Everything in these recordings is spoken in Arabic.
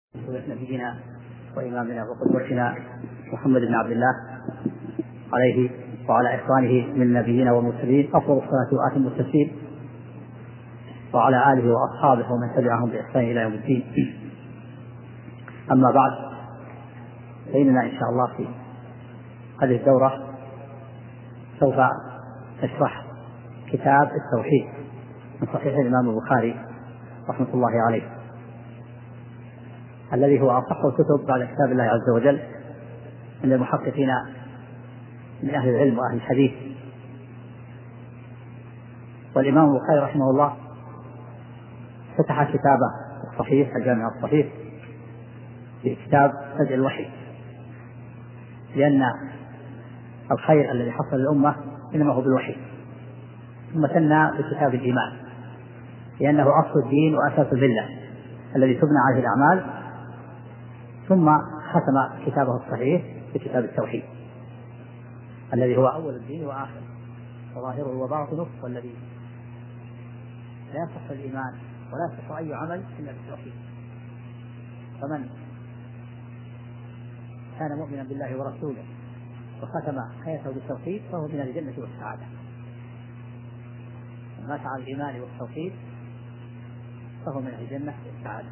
نبينا وإمامنا وقدوتنا محمد بن عبد الله عليه وعلى إخوانه من النبيين والمرسلين أفضل الصلاة وأتم التسليم، وعلى آله وأصحابه ومن تبعهم بإحسان إلى يوم الدين. أما بعد، فإننا إن شاء الله في هذه الدورة سوف نشرح كتاب التوحيد من صحيح الإمام البخاري رحمة الله عليه، الذي هو أصح الكتب بعد كتاب الله عز وجل من المحققين من أهل العلم وأهل الحديث. والإمام البخاري رحمه الله فتح كتابه الصحيح الجامع الصحيح بكتاب بدء الوحي، لأن الخير الذي حصل للأمة إنما هو بالوحي، ثم ثنى بكتاب الإيمان لأنه أصل الدين وأساس الملة الذي تبنى عليه الأعمال، ثم ختم كتابه الصحيح بكتاب التوحيد الذي هو أول الدين وآخر وظاهره وباطنه، والذي لا يصح الإيمان ولا يصح أي عمل إلا بالتوحيد. فمن كان مؤمنا بالله ورسوله وختم حياته بالتوحيد فهو من الجنة والسعادة. من مات على الإيمان والتوحيد فهو من الجنة والسعادة.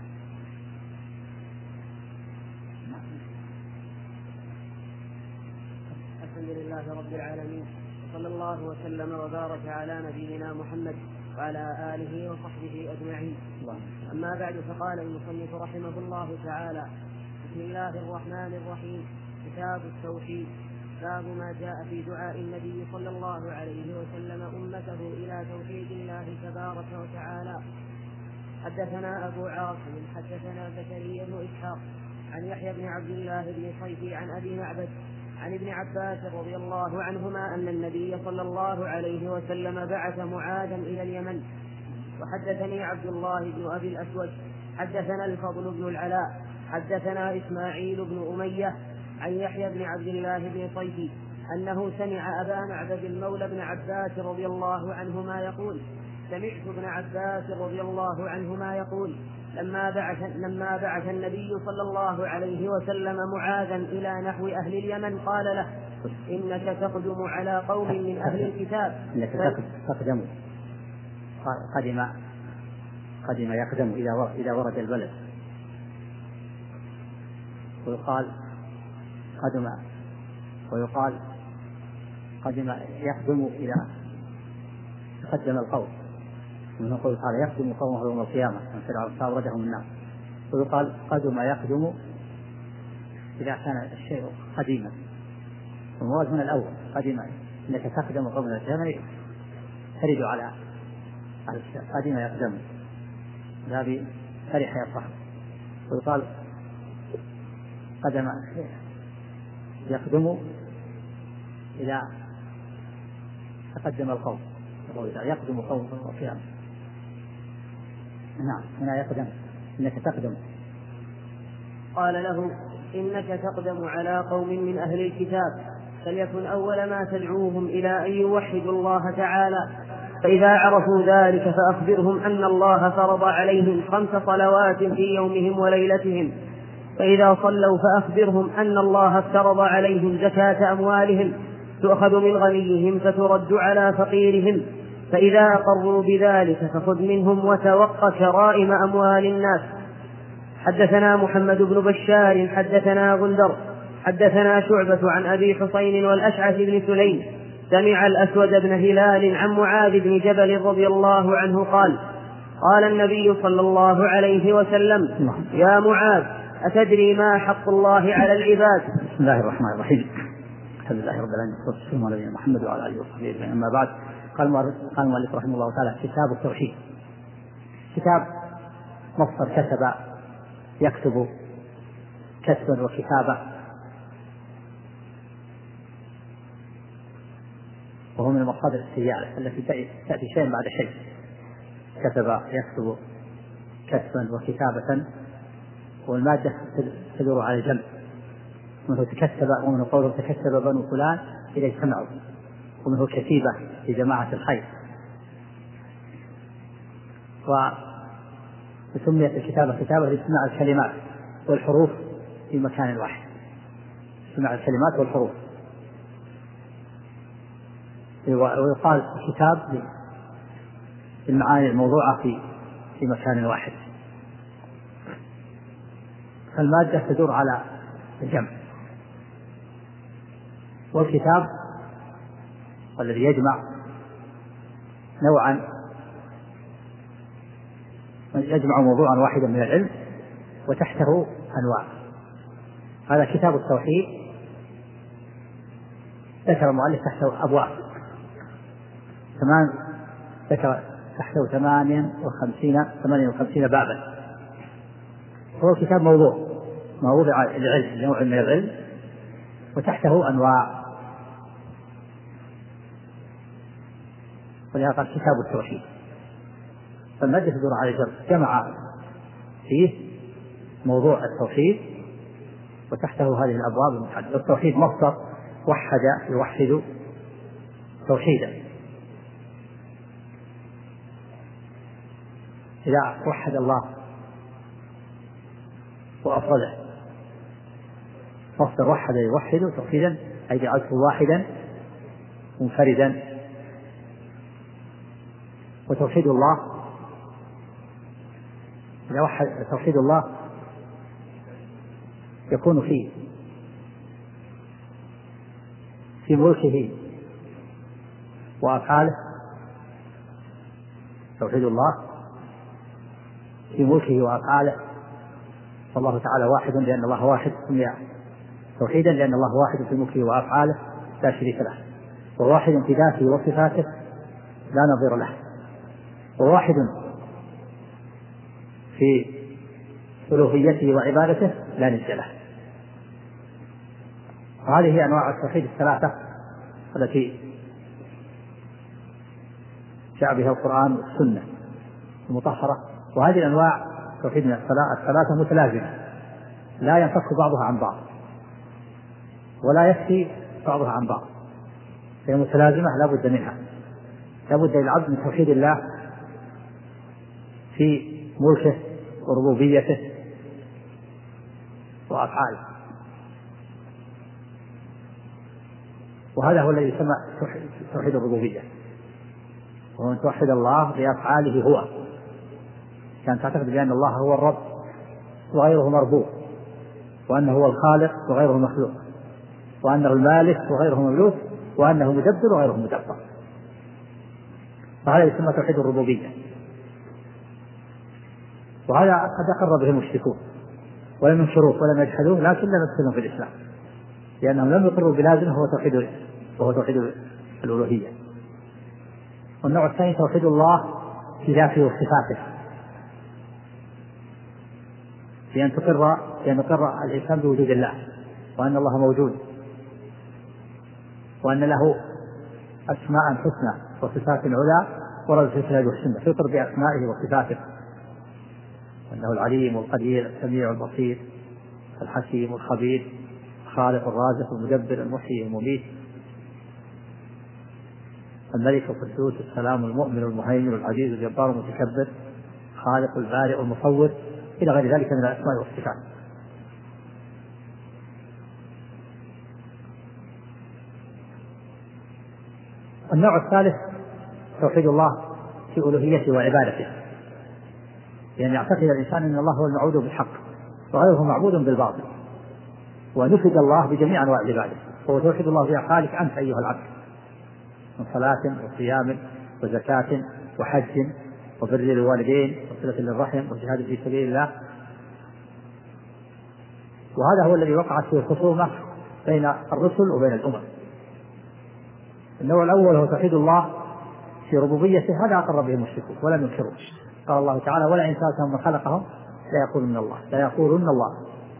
الحمد لله رب العالمين، وصلى الله وسلم وبارك على نبينا محمد وعلى آله وصحبه أجمعين. أما بعد، فقال المصنف رحمه الله تعالى: بسم الله الرحمن الرحيم. كتاب التوحيد. باب ما جاء في دعاء النبي صلى الله عليه وسلم أمته إلى توحيد الله تبارك وتعالى. حدثنا أبو عاصم حدثنا زكريا بن إسحاق عن يحيى بن عبد الله بن صيفي عن أبي معبد عن ابن عباس رضي الله عنهما أن النبي صلى الله عليه وسلم بعث معاذا إلى اليمن. وحدثني عبد الله بن أبي الأسود حدثنا الفضل بن العلاء حدثنا إسماعيل بن أمية عن يحيى بن عبد الله بن صيفي أنه سمع أبا معبد المولى بن عباس رضي الله عنهما يقول: سمعت ابن عباس رضي الله عنهما يقول: لما بعث النبي صلى الله عليه وسلم معاذا إلى نحو أهل اليمن قال له: إنك تقدم على قوم من أهل الكتاب. إنك تقدم قدم يقدم إذا ورد البلد، ويقال قدم، ويقال قدم يقدم إذا تقدم القوم، من قول تعالى: يقدم قومه يوم القيامة من فرعون فأوردهم النار. ويقال قدم يقدم إذا كان الشيء قديما، والمراد هنا الأول قدم، إنك تقدم قوم من اليمن ترد على قدم يقدم ذا فرح يفرح. ويقال قدم يقدم إذا تقدم القوم، يقدم قوم يوم القيامة. نعم، هنا يقدم إنك تقدم. قال له: إنك تقدم على قوم من أهل الكتاب، فليكن أول ما تدعوهم إلى أن يوحدوا الله تعالى، فإذا عرفوا ذلك فأخبرهم أن الله فرض عليهم 5 صلوات في يومهم وليلتهم، فإذا صلوا فأخبرهم أن الله افترض عليهم زكاة أموالهم تؤخذ من غنيهم فترد على فقيرهم، فإذا أقروا بذلك فخذ منهم وتوق كرائم أموال الناس. حدثنا محمد بن بشار حدثنا غندر حدثنا شعبة عن أبي حسين والأشعث بن سليم سمع الأسود بن هلال عن معاذ بن جبل رضي الله عنه قال: قال النبي صلى الله عليه وسلم: يا معاذ، أتدري ما حق الله على العباد؟ بسم الله الرحمن الرحيم. الحمد لله رب العالمين، والصلاة والسلام على نبينا محمد وعلى آله وصحبه أجمعين. أما بعد، قال المؤلف رحمه الله تعالى: كتاب التوحيد. كتاب مصدر كتب يكتب كسبا وكتابة، وهو من المصادر السيالة التي تأتي شيء بعد شيء. كتب يكتب كسبا وكتابة، والمادة تدور على الجمع، ومنه تكسب، ومنه قوله تكسب بنو فلان إذا اجتمعوا، ومنه كتيبة في جماعة الخير. وسميت الكتابة كتابة لاجتماع الكلمات والحروف في مكان واحد، اجتماع الكلمات والحروف. ويقال كتاب للمعاني الموضوعة في مكان واحد. فالمادة تدور على الجمع، والكتاب الذي يجمع نوعا، يجمع موضوعا واحدا من العلم وتحته أنواع. هذا كتاب التوحيد ذكر المؤلف تحته أبواب، ذكر تحته 58 بابا. هو كتاب موضوع العلم، نوع من العلم، وتحته أنواع، ولهذا قال كتاب التوحيد. فالمادة تدور على جمع فيه موضوع التوحيد وتحته هذه الأبواب المتعددة. التوحيد مصدر وحد يوحد توحيدا، إذا وحد الله وأفرده. مصدر وحد يوحد توحيدا أي جعلته واحدا منفردا. وتوحيد الله إذا وحد توحيد الله يكون في ملكه وأفعاله. توحيد الله في ملكه وأفعاله، فالله تعالى واحد لأن الله واحد، سمي توحيدا لأن الله واحد في ملكه وأفعاله لا شريك له، وواحد في ذاته وصفاته لا نظير له، وواحد في ألوهيته وعبادته لا ند له. وهذه أنواع التوحيد الثلاثة التي جاء بها القرآن والسنة المطهرة. وهذه الأنواع توحيد الثلاثة متلازمة، لا ينفك بعضها عن بعض ولا يكفي بعضها عن بعض، هي متلازمة لا بد منها. لا بد للعبد من توحيد الله في ملكه وربوبيته وأفعاله، وهذا هو الذي يسمى توحيد الربوبية، وهو أن توحد الله بأفعاله هو، كان تعتقد بأن الله هو الرب وغيره مربوب، وأنه هو الخالق وغيره مخلوق، وأنه المالك وغيره مملوك، وأنه مدبر وغيره مدبر. فهذا يسمى توحيد الربوبية. وهذا قد أقر به المشركون ولم ينكروه ولم يجحدوه، لكن لم يدخلهم في الإسلام لأنهم لم يقروا بلازمه وهو توحيد الألوهية. والنوع الثاني توحيد الله في ذاته وصفاته، بأن يقر الإنسان بوجود الله، وأن الله موجود، وأن له أسماء حسنى وصفات علا ورد في الكتاب والسنة، فيقر بأسمائه وصفاته، وأنه العليم والقدير السميع البصير الحكيم الخبير الخالق الرازق المدبر المحيي المميت الملك القدوس السلام المؤمن المهيمن العزيز الجبار المتكبر خالق البارئ المصور إلى غير ذلك من الأسماء والصفات. النوع الثالث توحيد الله في ألوهيته وعبادته، يعني يعتقد الإنسان أن الله هو المعبود بالحق وغيره معبود بالباطل، ونفد الله بجميع أنواع العبادة، وهو توحيد الله في أفعالك أنت أيها العبد، من صلاة وصيام وزكاة وحج وبر للوالدين وصلة للرحم وجهاد في سبيل الله. وهذا هو الذي وقعت فيه الخصومة بين الرسل وبين الأمم. النوع الأول هو توحيد الله في ربوبيته، هذا أقر به المشركون ولم ينكروه. قال الله تعالى ولئن سألتهم من خلقهم لا يقولون الله.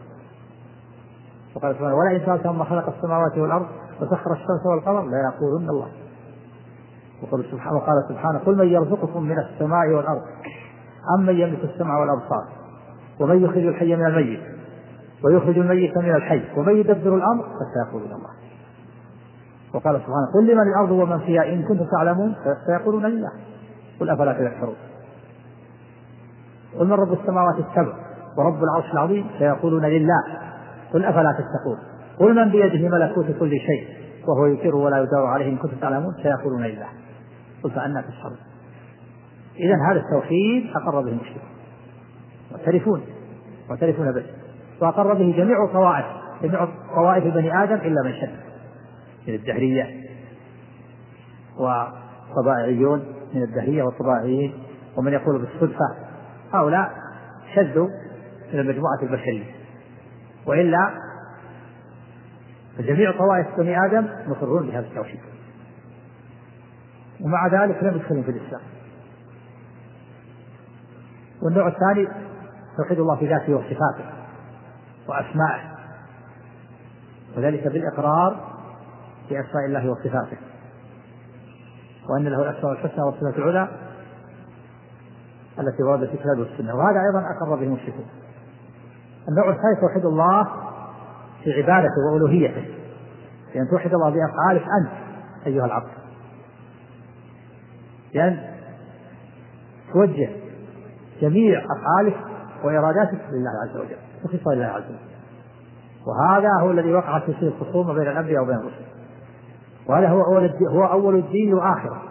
وقال سبحانه ولئن سألتهم من خلق السماوات والأرض وسخر الشمس والقمر لا يقولون الله. وقال سبحانه قل من يرزقكم من السماء والأرض أم من يملك السمع والأبصار ومن يخرج الحي من الميت ويخرج الميت من الحي ومن يدبر الأمر فسيقولون الله. وقال سبحانه قل لمن الأرض ومن فيها إن كنتم تعلمون فسيقولون لله قل أفلا تذكرون. قل من رب السماوات السبع ورب العرش العظيم سيقولون لله قل أفلا تتقون قل من بيده ملكوت كل شيء وهو يقر ولا يدار عليه إن كنتم تعلمون سيقولون لله قل فأنى تسحرون. إذن هذا التوحيد أقر به المشركون معترفون به، وأقر به جميع طوائف بني آدم إلا من شد من الدهرية والطبائعيون، من الدهرية والطبائعيين، ومن يقول بالصدفة، هؤلاء شذوا من المجموعة البشرية، وإلا فجميع طوائف بني آدم مقرون بهذا التوحيد، ومع ذلك لم يدخلوا في الإسلام. والنوع الثاني توحيد الله في ذاته وصفاته وأسمائه، وذلك بالإقرار بأسماء الله وصفاته، وأن له الأسماء الحسنى والصفات العلى التي وردت في الكتاب والسنة، وهذا أيضا أقر به المشركون. النوع الثالث توحيد الله في عبادته وألوهيته، لأن توحد الله بأفعالك أنت أيها العبد، لأن توجه جميع أفعالك وإراداتك لله عز وجل، تخصها لله عز وجل. وهذا هو الذي وقعت فيه الخصومة بين الأنبياء وبين الرسل، وهذا هو أول الدين وآخره،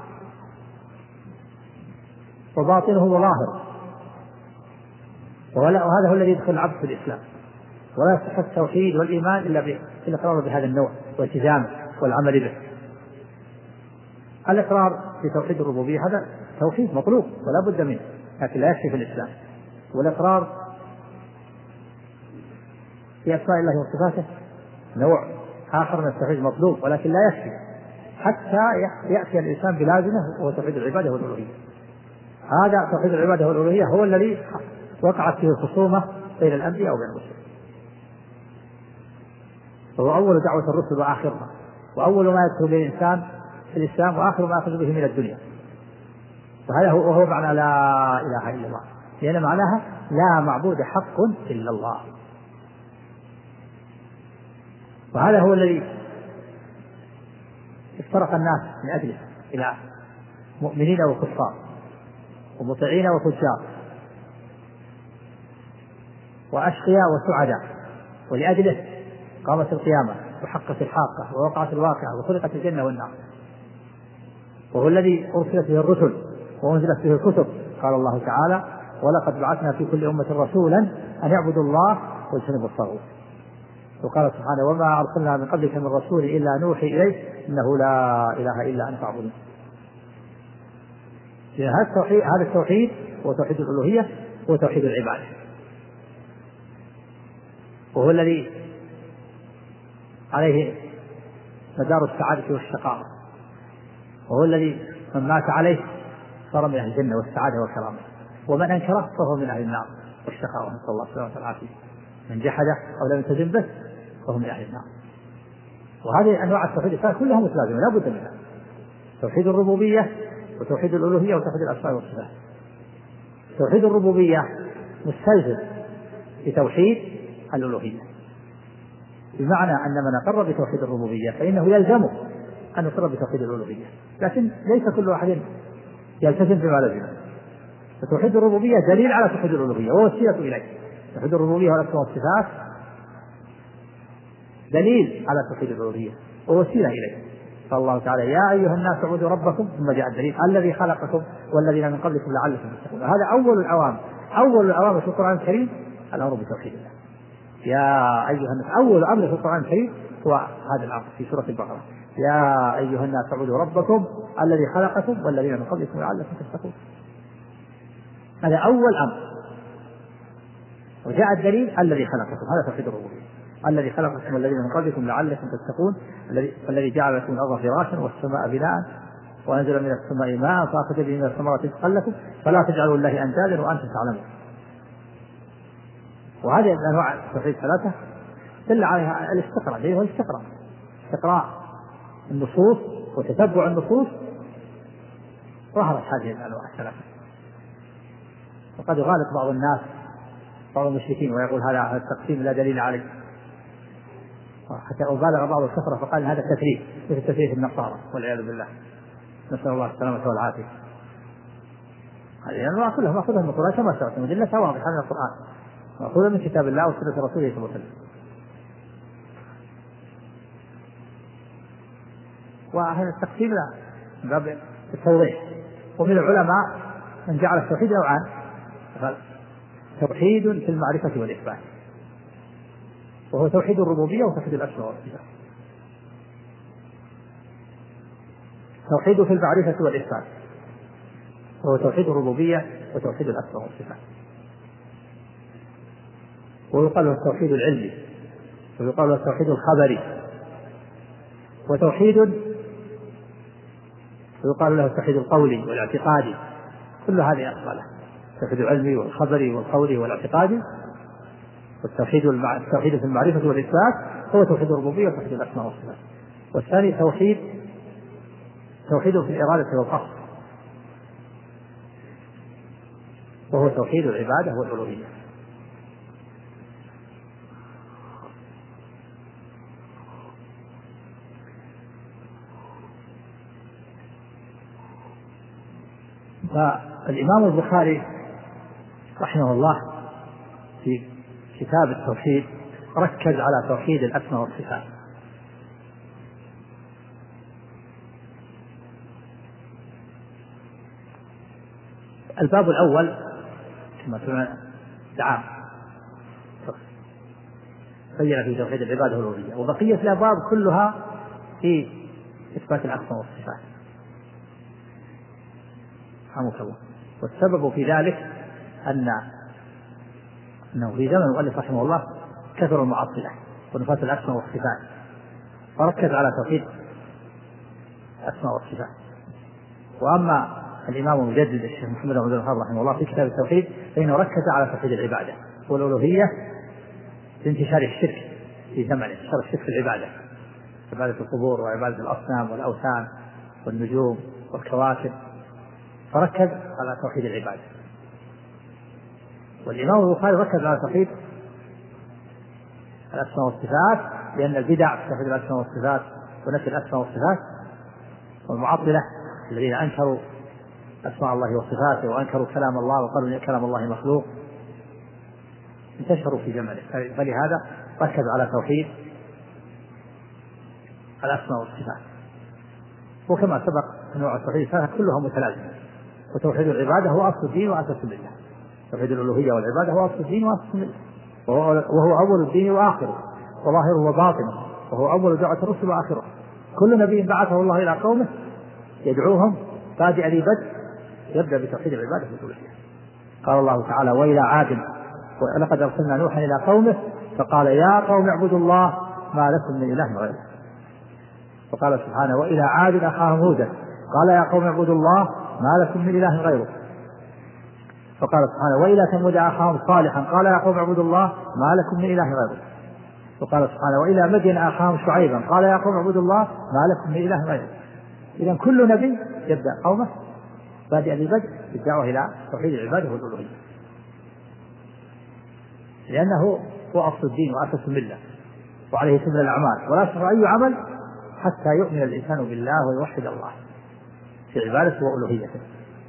وباطنه وظاهره، وهذا هو الذي يدخل العبد في الإسلام. ولا يصح التوحيد والإيمان إلا بالإقرار بهذا النوع والتزامه والعمل به. الإقرار في توحيد الربوبية هذا توحيد مطلوب ولا بد منه، لكن لا يكفي في الإسلام. والإقرار في أسماء الله وصفاته نوع آخر من التوحيد مطلوب، ولكن لا يكفي حتى يأتي الإنسان بلازمه، وهو توحيد العبادة والألوهية. هذا توحيد العبادة والألوهية هو الذي وقعت فيه الخصومة بين الأنبياء وبين الرسل، وهو أول دعوة الرسل وآخرها، وأول ما يدخل به الإنسان في الإسلام، وآخر ما يأخذ به من الدنيا. وهذا هو معنى لا إله إلا الله، لأن معناها لا معبود حق إلا الله. وهذا هو الذي افترق الناس من أجله إلى مؤمنين وكفار، ومطيعين وفجار، وأشقياء وسعداء، ولأجله قامت القيامة وحقت الحاقة ووقعت الواقعة وخلقت الجنة والنار. وهو الذي أرسلت به الرسل وأنزلت به الكتب. قال الله تعالى: ولقد بعثنا في كل أمة رسولا أن يعبدوا الله واجتنبوا الطاغوت. وقال سبحانه: وما أرسلنا من قبلك من رسول إلا نوحي إليه إنه لا إله إلا أنا فاعبدون. هذا التوحيد هو توحيد الألوهية، هو توحيد العبادة، وهو الذي عليه مدار السعادة والشقاوة، وهو الذي من مات عليه صار من أهل الجنة والسعادة والكرامة، ومن أنكره فهو من أهل النار والشقاوة، نسأل الله السلامة والعافية. من جحده أو لم يلتزم به فهو من أهل النار. وهذه أنواع التوحيد الثلاث كلها متلازمة لا بد منها: توحيد الربوبية وتوحيد الألوهية وتوحيد الأسماء والصفات. توحيد الربوبية مستلزم بتوحيد الألوهية، بمعنى أن من أقر بتوحيد الربوبية فإنه يلزمه أن يقر بتوحيد الألوهية، لكن ليس كل واحد يلتزم بما لزمه. فتوحيد الربوبية دليل على توحيد الألوهية ووسيلة إليه. توحيد الربوبية والأسماء والصفات دليل على توحيد الألوهية ووسيلة إليه. قال الله تعالى: يا أيها الناس اعبدوا ربكم، ثم جاء الدليل: الذي خلقكم والذين من قبلكم لعلكم تتقون. هذا أول الأوامر في القرآن الكريم الأمر بتوحيد الله. يا أيها الناس، أول أمر في القرآن الكريم هو هذا الأمر في سورة البقرة: يا أيها الناس اعبدوا ربكم الذي خلقكم والذين من قبلكم لعلكم تتقون. هذا أول أمر. وجاء الدليل: الذي خلقكم، هذا توحيد الربوبية. الذي خلقكم والذين من قبلكم لعلكم تتقون. الذي جعل لكم الأرض فراشا والسماء بناء وأنزل من السماء ماء فأخرج به من الثمرات رزقا لكم فلا تجعلوا لله أندادا وأنتم تعلمون. وهذه الأنواع التوحيد ثلاثة دل عليها الاستقراء، هو استقراء النصوص وتتبع النصوص. ظهرت هذه الأنواع الثلاثة. وقد غالط بعض الناس، بعض المشركين، ويقول هذا التقسيم لا دليل عليه، حتى أبالغ بعض الكفرة فقال هذا تفريق مثل تفريق النصارى والعياذ بالله، نسأل الله السلامة والعافية. هذه الأنواع كلها مأخوذة من القرآن كما سبق، مدلتها واضحة من القرآن. مأخوذة من كتاب الله وسنة رسوله صلى الله عليه وسلم. وهذا التقسيم من باب التوضيح. ومن العلماء من جعل التوحيد نوعان: توحيد في المعرفة والإثبات، وهو توحيد الربوبية وتوحيد الأسماء والصفات. توحيد في المعرفة والإثبات وهو توحيد الربوبية وتوحيد الأسماء والصفات. ويقال له التوحيد العلمي، ويقال له التوحيد الخبري، وتوحيد ويقال له التوحيد القولي والاعتقادي. كل هذه أقسام: التوحيد العلمي والخبري والقولي والاعتقادي. والتوحيد في المعرفة والإثبات هو توحيد الربوبية وتوحيد الأسماء والصفات. والثاني توحيد في الإرادة والقصد، وهو توحيد العبادة والألوهية. فالإمام البخاري رحمه الله في كتاب التوحيد ركز على توحيد الأسماء والصفات. الباب الأول كما سمعنا دعاء بين في توحيد العبادة والألوهية، وبقية الأبواب كلها في إثبات الأسماء والصفات. والسبب في ذلك أنه في زمن المؤلف رحمه الله كثر المعطلة ونفاة الأسماء والصفات، فركز على توحيد الأسماء والصفات. وأما الإمام المجدد الشيخ محمد بن عبد الوهاب رحمه الله في كتاب التوحيد فإنه ركز على توحيد العبادة والألوهية لانتشار الشرك في زمنه، انتشار الشرك في العبادة، عبادة القبور وعبادة الأصنام والأوثان والنجوم والكواكب، فركز على توحيد العبادة. والإمام البخاري ركز على توحيد الأسماء والصفات، لأن البدع في توحيد الأسماء والصفات ونفي الأسماء والصفات والمعطلة الذين أنكروا أسماء الله وصفاته وأنكروا كلام الله وقالوا إن كلام الله مخلوق انتشروا في زمنه، فلهذا ركز على توحيد الأسماء والصفات. وكما سبق أنواع التوحيد الثلاثة كلها متلازمة، وتوحيد العبادة هو أصل الدين وأساس الملة، توحيد الألوهية والعبادة هو أصل الدين وأساس الملة، وهو أول الدين وآخره وظاهره وباطنه، وهو أول دعوة الرسل وآخره. كل نبي بعثه الله إلى قومه يدعوهم بادئ ذي بدء يبدأ بتوحيد العبادة والألوهية. قال الله تعالى: وإلى عاد ولقد أرسلنا نوحا إلى قومه فقال يا قوم اعبدوا الله ما لكم من إله غيره. وقال سبحانه: وإلى عاد أخاهم هودا قال يا قوم اعبدوا الله ما لكم من إله غيره. فقال سبحانه: وإلى ثمود أخاهم صالحا قال يا قوم اعبدوا الله ما لكم من إله غيره. وقال سبحانه: وإلى مدين أخاهم شعيبا قال يا قوم اعبدوا الله ما لكم من إله غيره. إذن كل نبي يبدأ قومه بادئ ببدء بالدعوة إلى توحيد العبادة والألوهية، لأنه هو أصل الدين وأساس الملة وعليه تبنى الأعمال، ولا يصح أي عمل حتى يؤمن الإنسان بالله ويوحد الله في عبادته وألوهيته.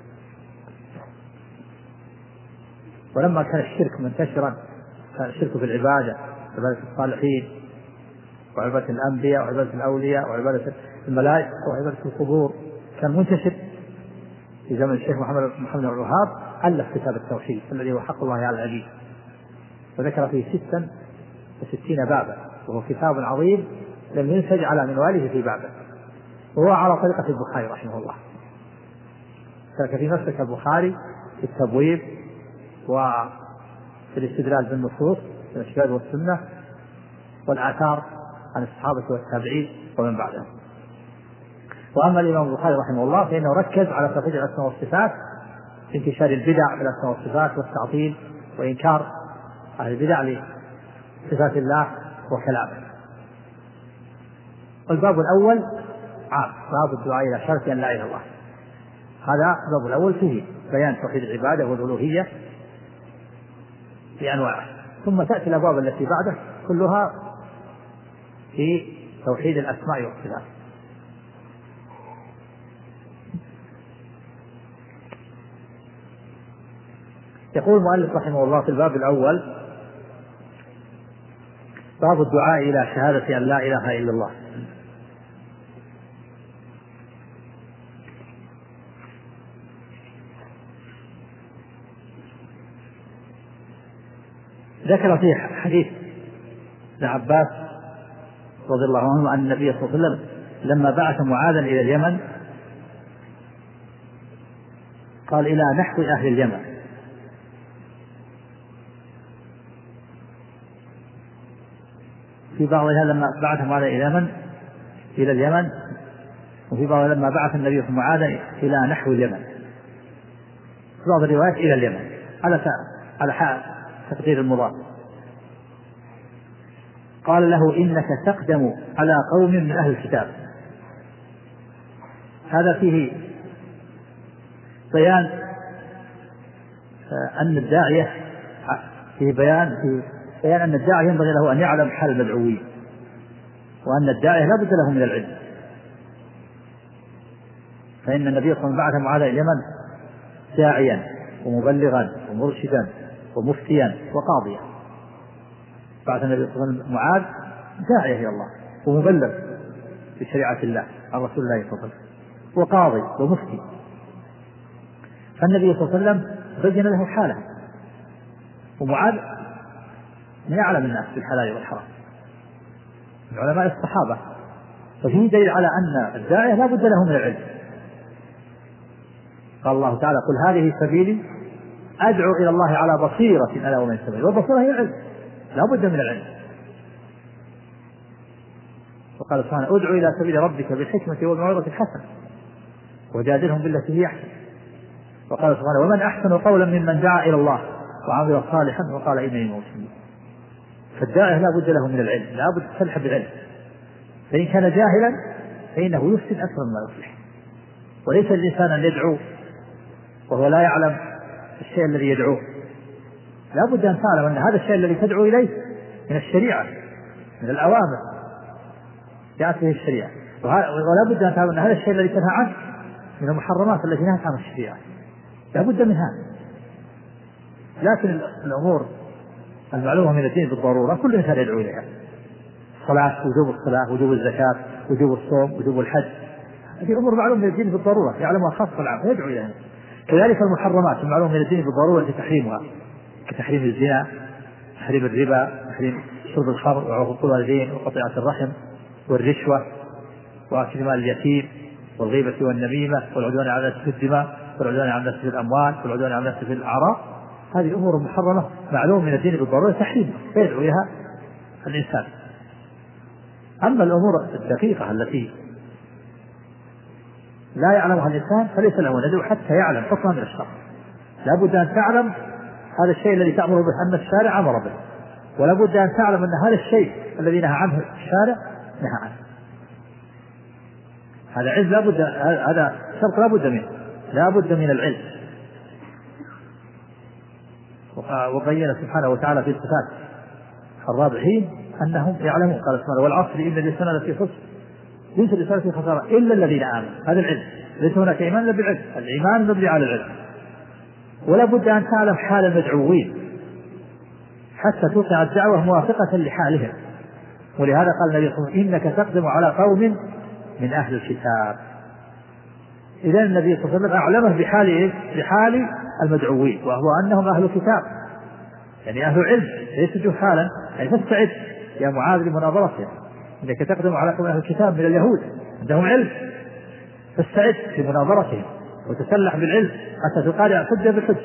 ولما كان الشرك منتشرا، كان الشرك في العبادة، عبادة الصالحين وعبادة الأنبياء وعبادة الأولياء وعبادة الملائكة وعبادة القبور، كان منتشر في زمن الشيخ محمد بن عبد الوهاب. ألف كتاب التوحيد الذي هو حق الله على العبيد، وذكر فيه 66 بابا، وهو كتاب عظيم لم ينسج على منواله في بابه، وهو على طريقة البخاري رحمه الله. ترك في مسلك البخاري في التبويب وفي الاستدلال بالنصوص في الكتاب والسنة والآثار عن الصحابة والتابعين ومن بعدهم. وأما الإمام البخاري رحمه الله فإنه ركز على توحيد الأسماء والصفات في انتشار البدع في الأسماء والصفات والتعطيل وإنكار أهل البدع لصفات الله وكلامه. الباب الأول عام، باب الدعاء إلى شرط أن لا إله إلا الله. هذا الباب الأول فيه بيان توحيد العبادة والألوهية بأنواعه، ثم تأتي الأبواب التي بعده كلها في توحيد الأسماء والصفات. يقول المؤلف رحمه الله في الباب الأول: باب الدعاء إلى شهادة أن لا إله إلا الله. ذكر فيه حديث ابن عباس رضي الله عنه أن النبي صلى الله عليه وسلم لما بعث معاذا إلى اليمن قال إلى نحو أهل اليمن، في بعضها لما بعث معاذا إلى اليمن، وفي بعضها لما بعث النبي معاذا إلى نحو اليمن، في بعض الروايات إلى اليمن على حال تقدير المضاف. قال له إنك تقدم على قوم من أهل الكتاب. هذا فيه بيان أن الداعية أن الداعية ينبغي له أن يعلم حال المدعوين، وأن الداعية لا بد له من العلم. فإن النبي صلى الله عليه وسلم بعث معاذ إلى اليمن داعيا ومبلغا ومرشدا ومفتيا وقاضيا. بعث النبي صلى الله عليه وسلم معاذ داعية إلى الله ومبلغ بشريعة الله عن رسول الله صلى الله عليه وسلم وقاضي ومفتي. فالنبي صلى الله عليه وسلم بين له حاله، ومعاذ من يعلم الناس بالحلال والحرام من علماء الصحابة. ففيه دليل على أن الداعية لا بد له من العلم. قال الله تعالى قل هذه سبيلي أدعو إلى الله على بصيرة أنا ومن اتبعني، والبصيرة هي العلم، لا بد من العلم. وقال سبحانه ادعو إلى سبيل ربك بالحكمة والموعظة الحسنة وجادلهم بالتي هي أحسن. وقال سبحانه ومن أحسن قولا ممن دعا إلى الله وعمل صالحا وقال إنني من المسلمين. فالداعية لا بد له من العلم، لا بد تلحق بالعلم، فإن كان جاهلا فإنه يفسد أكثر مما يصلح. وليس الإنسان أن يدعو وهو لا يعلم الشيء الذي يدعوه. لا بد أن تعلم أن هذا الشيء الذي تدعو إليه من الشريعة، من الأوامر جاءت به الشريعة، ولا بد أن تعلم أن هذا الشيء الذي تنهى عنه من المحرمات التي نهت عنها الشريعة، لا بد منها. لكن الأمور المعلومة من الدين بالضرورة كل إنسان يدعو إليها، الصلاة، وجوب الصلاة، وجوب الزكاة، وجوب الصوم، وجوب الحج، هذه أمور معلومة من الدين بالضرورة يعلمها خاص والعام يدعو إليها. كذلك المحرمات المعلومة من الدين بالضرورة التي تحريمها، كتحريم الزنا، تحريم الربا، تحريم شرب الخمر وعقوق الوالدين وقطيعة الرحم والرشوة وأكل مال اليتيم والغيبة والنميمة والعدوان على الناس في الدماء والعدوان على الناس في الأموال والعدوان على الناس في الأعراض. هذه أمور محرمة معلومة من الدين بالضرورة تحريمها فيدعو إليها الإنسان. أما الأمور الدقيقة التي لا يعلمها الإنسان فليس له ندعو حتى يعلم حكما من الشرع. لا بد أن تعلم هذا الشيء الذي تأمر به أن الشارع أمر به، ولا بد أن تعلم أن هذا الشيء الذي نهى عنه الشارع نهى عنه. هذا علم لا بد، هذا شرط لا بد منه، لا بد من العلم. وبين سبحانه وتعالى في الصفات الرابحين أنهم يعلمون. قال سبحانه والعصر إن الإنسان لفي خسر، ليس الإنسان في خسارة إلا الذين آمنوا. هذا العلم، ليس هناك إيمان إلا بالعلم، الإيمان مبني على العلم. ولا بد أن تعلم حال المدعوين حتى توقع الدعوة موافقة لحالهم. ولهذا قال النبي صلى الله عليه وسلم إنك تقدم على قوم من أهل الكتاب. إذن النبي صلى الله عليه وسلم أعلمه بحال المدعوين، وهو أنهم أهل الكتاب، يعني أهل علم ليس جهالا. يعني فاستعد يا معاذ لمناظرتهم، إنك تقدم على قوم من أهل الكتاب من اليهود عندهم علم، فاستعد في مناظرتهم وتسلح بالعلم حتى تقارع الحجة بالحجة.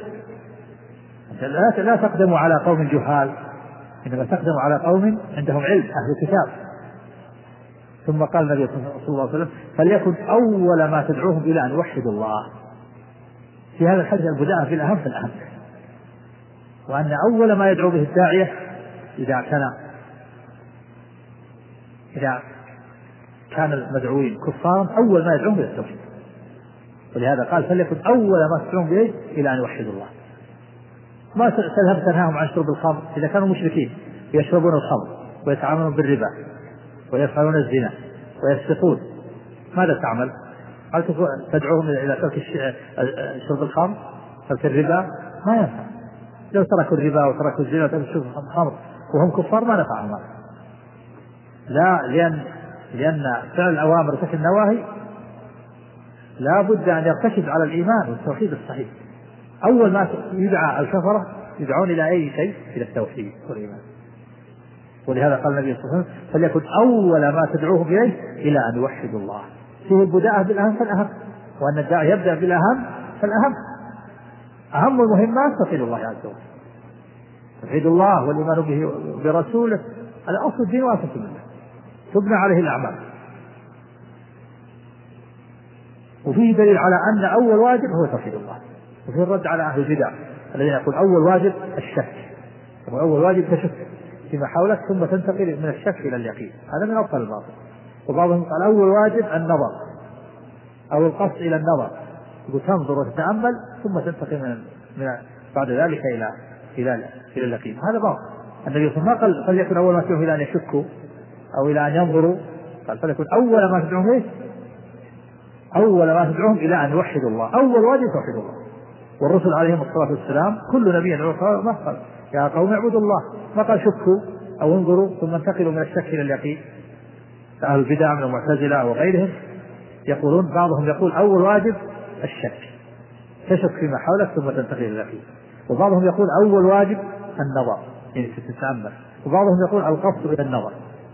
لا تقدم على قوم جهال، إنما تقدم على قوم عندهم علم أهل الكتاب. ثم قال النبي صلى الله عليه وسلم فليكن أول ما تدعوهم إلى أن يوحدوا الله. في هذا الحديث البداءة في الأهم فالأهم، وأن أول ما يدعو به الداعية إذا كان المدعوين كفارا أول ما يدعوهم إلى التوحيد. ولهذا قال فليكن أول ما تدعوهم به إلى أن يوحدوا الله. ما تذهب تنهاهم عن شرب الخمر إذا كانوا مشركين يشربون الخمر ويتعاملون بالربا ويفعلون الزنا ويسرقون، ماذا تعمل؟ هل تدعوهم إلى ترك شرب الخمر، ترك الربا؟ ما ينفع. لو تركوا الربا وتركوا الزنا وتركوا شرب الخمر وهم كفار ما نفعهم. لا، لأن فعل الأوامر وترك النواهي لا بد أن يرتكز على الإيمان والتوحيد الصحيح. أول ما يدعى الكفرة يدعون إلى أي شيء؟ إلى التوحيد والإيمان. ولهذا قال النبي صلى الله عليه وسلم فليكن أول ما تدعوهم إليه إلى أن يوحدوا الله. فيه البداءة بالأهم فالأهم، وأن الداعي يبدأ بالأهم فالأهم. أهم المهمات توحيد الله عز وجل، توحيد الله والإيمان به برسوله. هذا أصل الدين وأساس الملة، تبنى عليه الأعمال. وفيه دليل على أن أول واجب هو توحيد الله. وفيه الرد على أهل البدع الذين يقول أول واجب الشك، وأول واجب تشك فيما حولك ثم تنتقل من الشك إلى اليقين. هذا من أبطل الباطل. وبعضهم قال أول واجب النظر أو القصد إلى النظر، وتنظر وتتأمل ثم تنتقل من بعد ذلك إلى اليقين. هذا باطل. النبي صلى الله عليه وسلم قال فليكن أول ما تدعوهم إلى أن يشكوا أو إلى أن ينظروا، قال فليكن أول ما تدعوهم إيه؟ أول ما تدعوهم إلى أن يوحدوا الله. أول واجب توحيد الله. والرسل عليهم الصلاة والسلام كل نبي يدعو ما قال يا قوم اعبدوا الله، ما قال شكوا أو انظروا ثم انتقلوا من الشك إلى اليقين. أهل البدع من المعتزلة وغيرهم يقولون، بعضهم يقول أول واجب الشك، تشك فيما حولك ثم تنتقل إلى اليقين. وبعضهم يقول أول واجب النظر، يعني تتأمل. وبعضهم يقول القصد إلى النظر.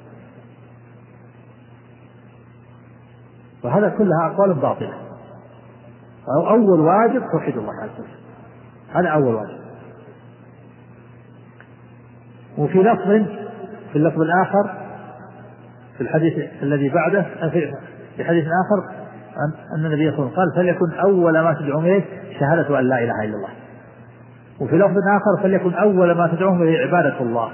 وهذا كلها أقوال باطلة. أول واجب توحيد الله عز وجل، هذا أول واجب. وفي اللفظ الآخر في الحديث الذي بعده في حديث آخر أن النبي صلى الله عليه وسلم قال فليكن أول ما تدعون إليه شهادة أن لا إله إلا الله. وفي لفظ آخر فليكن أول ما تدعون إليه عبادة الله.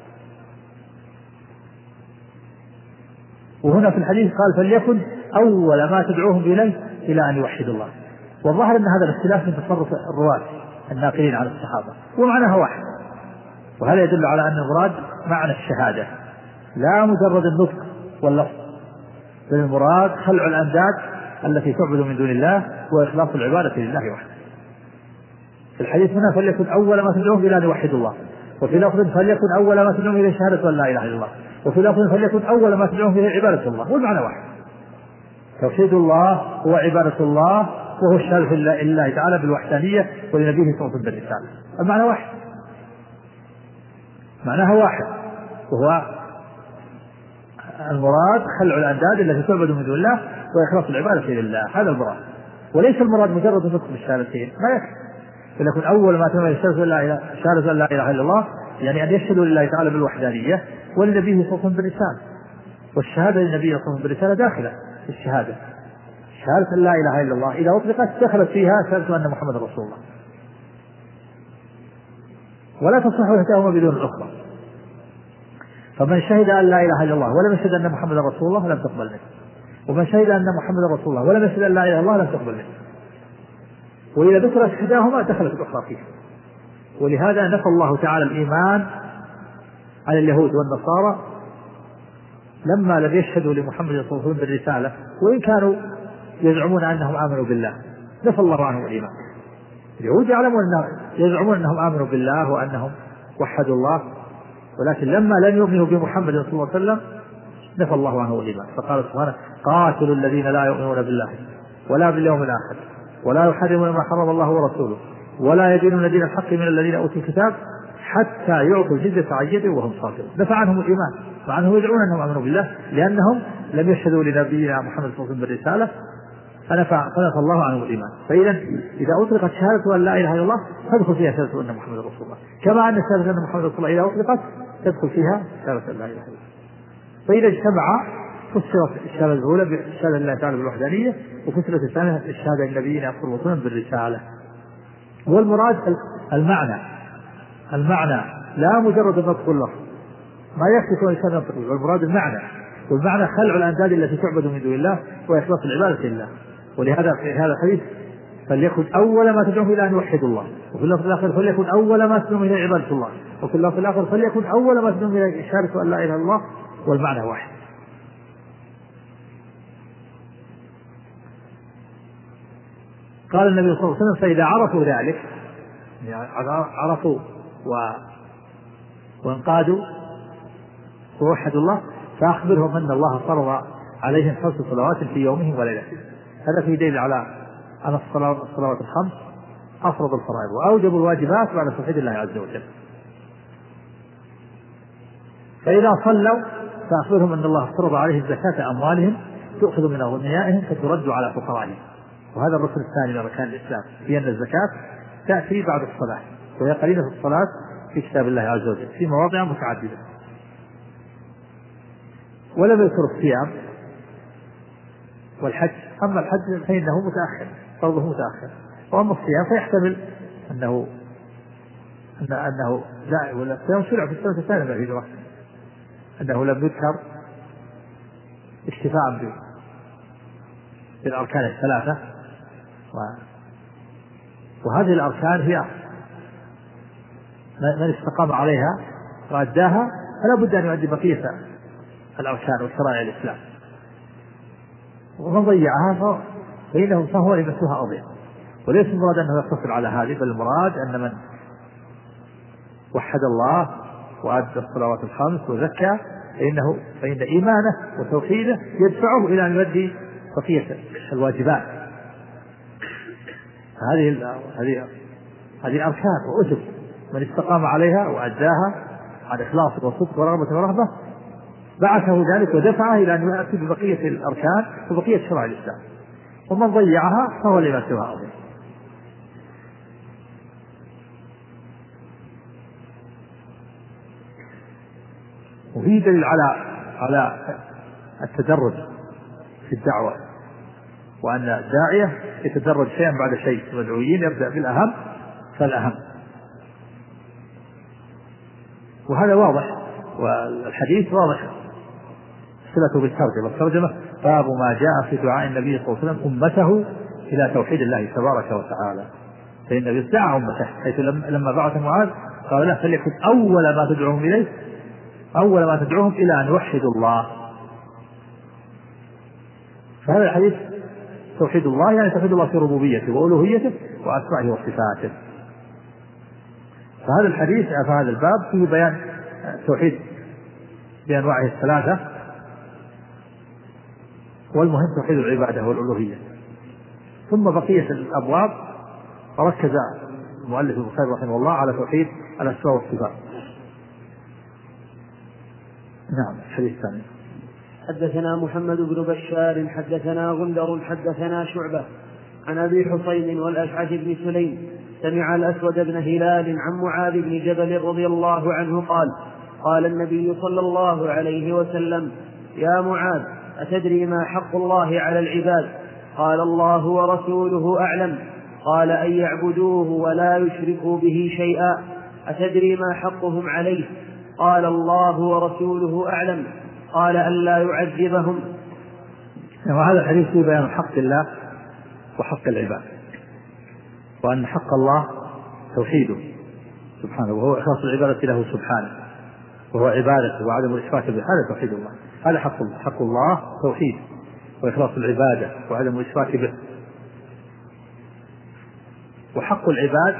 وهنا في الحديث قال فليكن أول ما تدعوهم إليه إلى أن يوحدوا الله. والظاهر أن هذا الاختلاف من تصرف الرواة الناقلين عن الصحابة، ومعناها واحد. وهذا يدل على أن المراد معنى الشهادة لا مجرد النطق واللفظ، بل المراد خلع الأنداد التي تعبد من دون الله وإخلاص العبادة لله وحده. في الحديث هنا فليكن أول ما تدعوهم إلى أن يوحدوا الله. وفي لفظ فليكن أول ما تدعوهم إلى شهادة أن لا إله إلا الله. وفي لفظ فليكن أول ما تدعوهم إلى عبادة الله. والمعنى واحد، توحيد الله هو عبادة الله، وهو الشهادة لله تعالى بالوحدانية ولنبيه صلى الله عليه وسلم بالرسالة. المعنى واحد، معناها واحد، وهو المراد خلع الأنداد التي تعبد من دون الله وإخلاص العبادة لله. هذا المراد، وليس المراد مجرد النطق بالشهادتين، ما يكفي. فليكن أول ما تم شهادة أن لا إله إلا الله، يعني أن يشهدوا لله تعالى بالوحدانية ولنبيه صلى الله عليه وسلم بالرسالة. والشهادة للنبي صلى الله عليه وسلم بالرسالة داخلة في الشهادة. شهادة أن لا إله إلا الله إذا أطلقت دخلت فيها شهادة أن محمد رسول الله، ولا تصح إحداهما بدون الأخرى. فمن شهد أن لا إله إلا الله ولم يشهد أن محمد رسول الله لم تقبل منه، ومن شهد أن محمد رسول الله ولم يشهد أن لا إله إلا الله لم تقبل منه. وإذا ذكرت إحداهما دخلت الأخرى فيها. ولهذا نفى الله تعالى الإيمان على اليهود والنصارى لما لم يشهدوا لمحمد صلى الله عليه وسلم بالرسالة، وإن كانوا يزعمون أنهم آمنوا بالله، نفى الله عنهم الإيمان. اليهود يزعمون أنهم آمنوا بالله وأنهم وحدوا الله، ولكن لما لم يؤمنوا بمحمد صلى الله عليه وسلم نفى الله عنه الإيمان. فقال سبحانه قاتلوا الذين لا يؤمنون بالله ولا باليوم الآخر ولا يحرمون ما حرم الله ورسوله ولا يدينون دين الحق من الذين أوتوا الكتاب حتى يعطوا الجزية عن يد وهم صاغرون. نفى عنهم الإيمان، مع أنهم يدعون أنهم آمنوا بالله لأنهم لم يشهدوا لنبينا محمد صلى الله عليه وسلم بالرسالة، فنفى الله عنه الإيمان. فإذا إذا أطلقت شهادة أن لا إله إلا الله تدخل فيها شهادة أن محمد رسول الله، كما أن شهادة أن محمد رسول الله إذا أطلقت تدخل فيها شهادة أن لا إله إلا الله. فإذا اجتمع فسرت الشهادة الأولى بالشهادة لله تعالى بالوحدانية، وفسرت الثانية الشهادة لنبينا صلى الله عليه وسلم بالرسالة. والمراد المعنى لا مجرد النطق واللفظ، ما يكفي كون الإنسان ينطق، والمراد المعنى. والمعنى خلع الأنداد التي تعبد من دون الله وإخلاص العبادة لله. ولهذا في هذا الحديث فليكن أول ما تدعوهم إلى أن يوحدوا الله، وفي اللفظ الآخر فليكن أول ما تدعوهم إلى عبادة الله، وفي اللفظ الآخر فليكن أول ما تدعوهم إلى شهادة أن لا إله إلا الله، والمعنى واحد. قال النبي صلى الله عليه وسلم فإذا عرفوا ذلك، يعني عرفوا وانقادوا ووحدوا الله، فأخبرهم أن الله فرض عليهم 5 صلوات في يومهم وليلتهم. هذا في دليل على أن الصلوات الخمس أفرض الفرائض وأوجب الواجبات بعد توحيد الله عز وجل. فإذا صلوا فأخبرهم أن الله فرض عليهم زكاة أموالهم تؤخذ من أغنيائهم فترد على فقرائهم. وهذا الركن الثاني من أركان الإسلام، هي أن الزكاة تأتي بعد الصلاة، وهي قرينة الصلاة في كتاب الله عز وجل في مواضع متعددة. ولم يذكر الصيام والحج. أما الحج فإنه متأخر، فرضه متأخر، وأما الصيام فيحتمل أنه لا، ولا الصيام شرع في السنة الثانية من الهجرة، أنه لم يذكر اكتفاء بالأركان الثلاثة. وهذه الأركان هي من استقام عليها وأداها فلا بد أن يؤدي بقية الأركان وشرائع الإسلام، ومن ضيعها فهو لمثلها أضيع. وليس المراد أنه يقتصر على هذه، بل المراد أن من وحد الله وأدى الصلوات الخمس وزكى فإن إيمانه وتوحيده يدفعه إلى أن يؤدي بقية الواجبات. هذه أركان وأسس من استقام عليها وأداها عن إخلاص وصدق ورغبة ورهبة بعثه ذلك ودفعه إلى أن يأتي ببقية الأركان وبقية شرائع الإسلام، ومن ضيعها فهو لما سواها أضيع. وفي دليل على التدرج في الدعوة، وأن الداعية يتدرج شيئا بعد شيء، المدعوين يبدأ بالأهم فالأهم. وهذا واضح، والحديث واضح صلته بالترجمة باب ما جاء في دعاء النبي صلى الله عليه وسلم أمته إلى توحيد الله تبارك وتعالى. فإن النبي دعا أمته، حيث لما بعث معاذ قال له فليكن أول ما تدعوهم إلى أن يوحدوا الله. فهذا الحديث توحيد الله يعني توحيد الله في ربوبيته وألوهيته وأسمائه وصفاته. فهذا الحديث في هذا الباب فيه بيان توحيد بأنواعه الثلاثة، والمهم توحيد العبادة والألوهية. ثم بقية الأبواب ركز المؤلف البخاري رحمه الله على توحيد الأسماء والصفات. نعم. الحديث الثاني: حدثنا محمد بن بشار حدثنا غندر حدثنا شعبة عن أبي حصين والأشعث بن سليم سمع الأسود بن هلال عن معاذ بن جبل رضي الله عنه قال: قال النبي صلى الله عليه وسلم: يا معاذ، أتدري ما حق الله على العباد؟ قال: الله ورسوله أعلم. قال: أن يعبدوه ولا يشركوا به شيئا. أتدري ما حقهم عليه؟ قال: الله ورسوله أعلم. قال: ألا يعذبهم. وهذا الحديث فيه بيان حق الله وحق العباد، وأن حق الله توحيده سبحانه، وهو إخلاص العبادة له سبحانه، وهو عبادته وعدم الإشراك به. هذا توحيد الله، هذا حق الله. حق الله توحيد وإخلاص العبادة وعدم الإشراك به. وحق العباد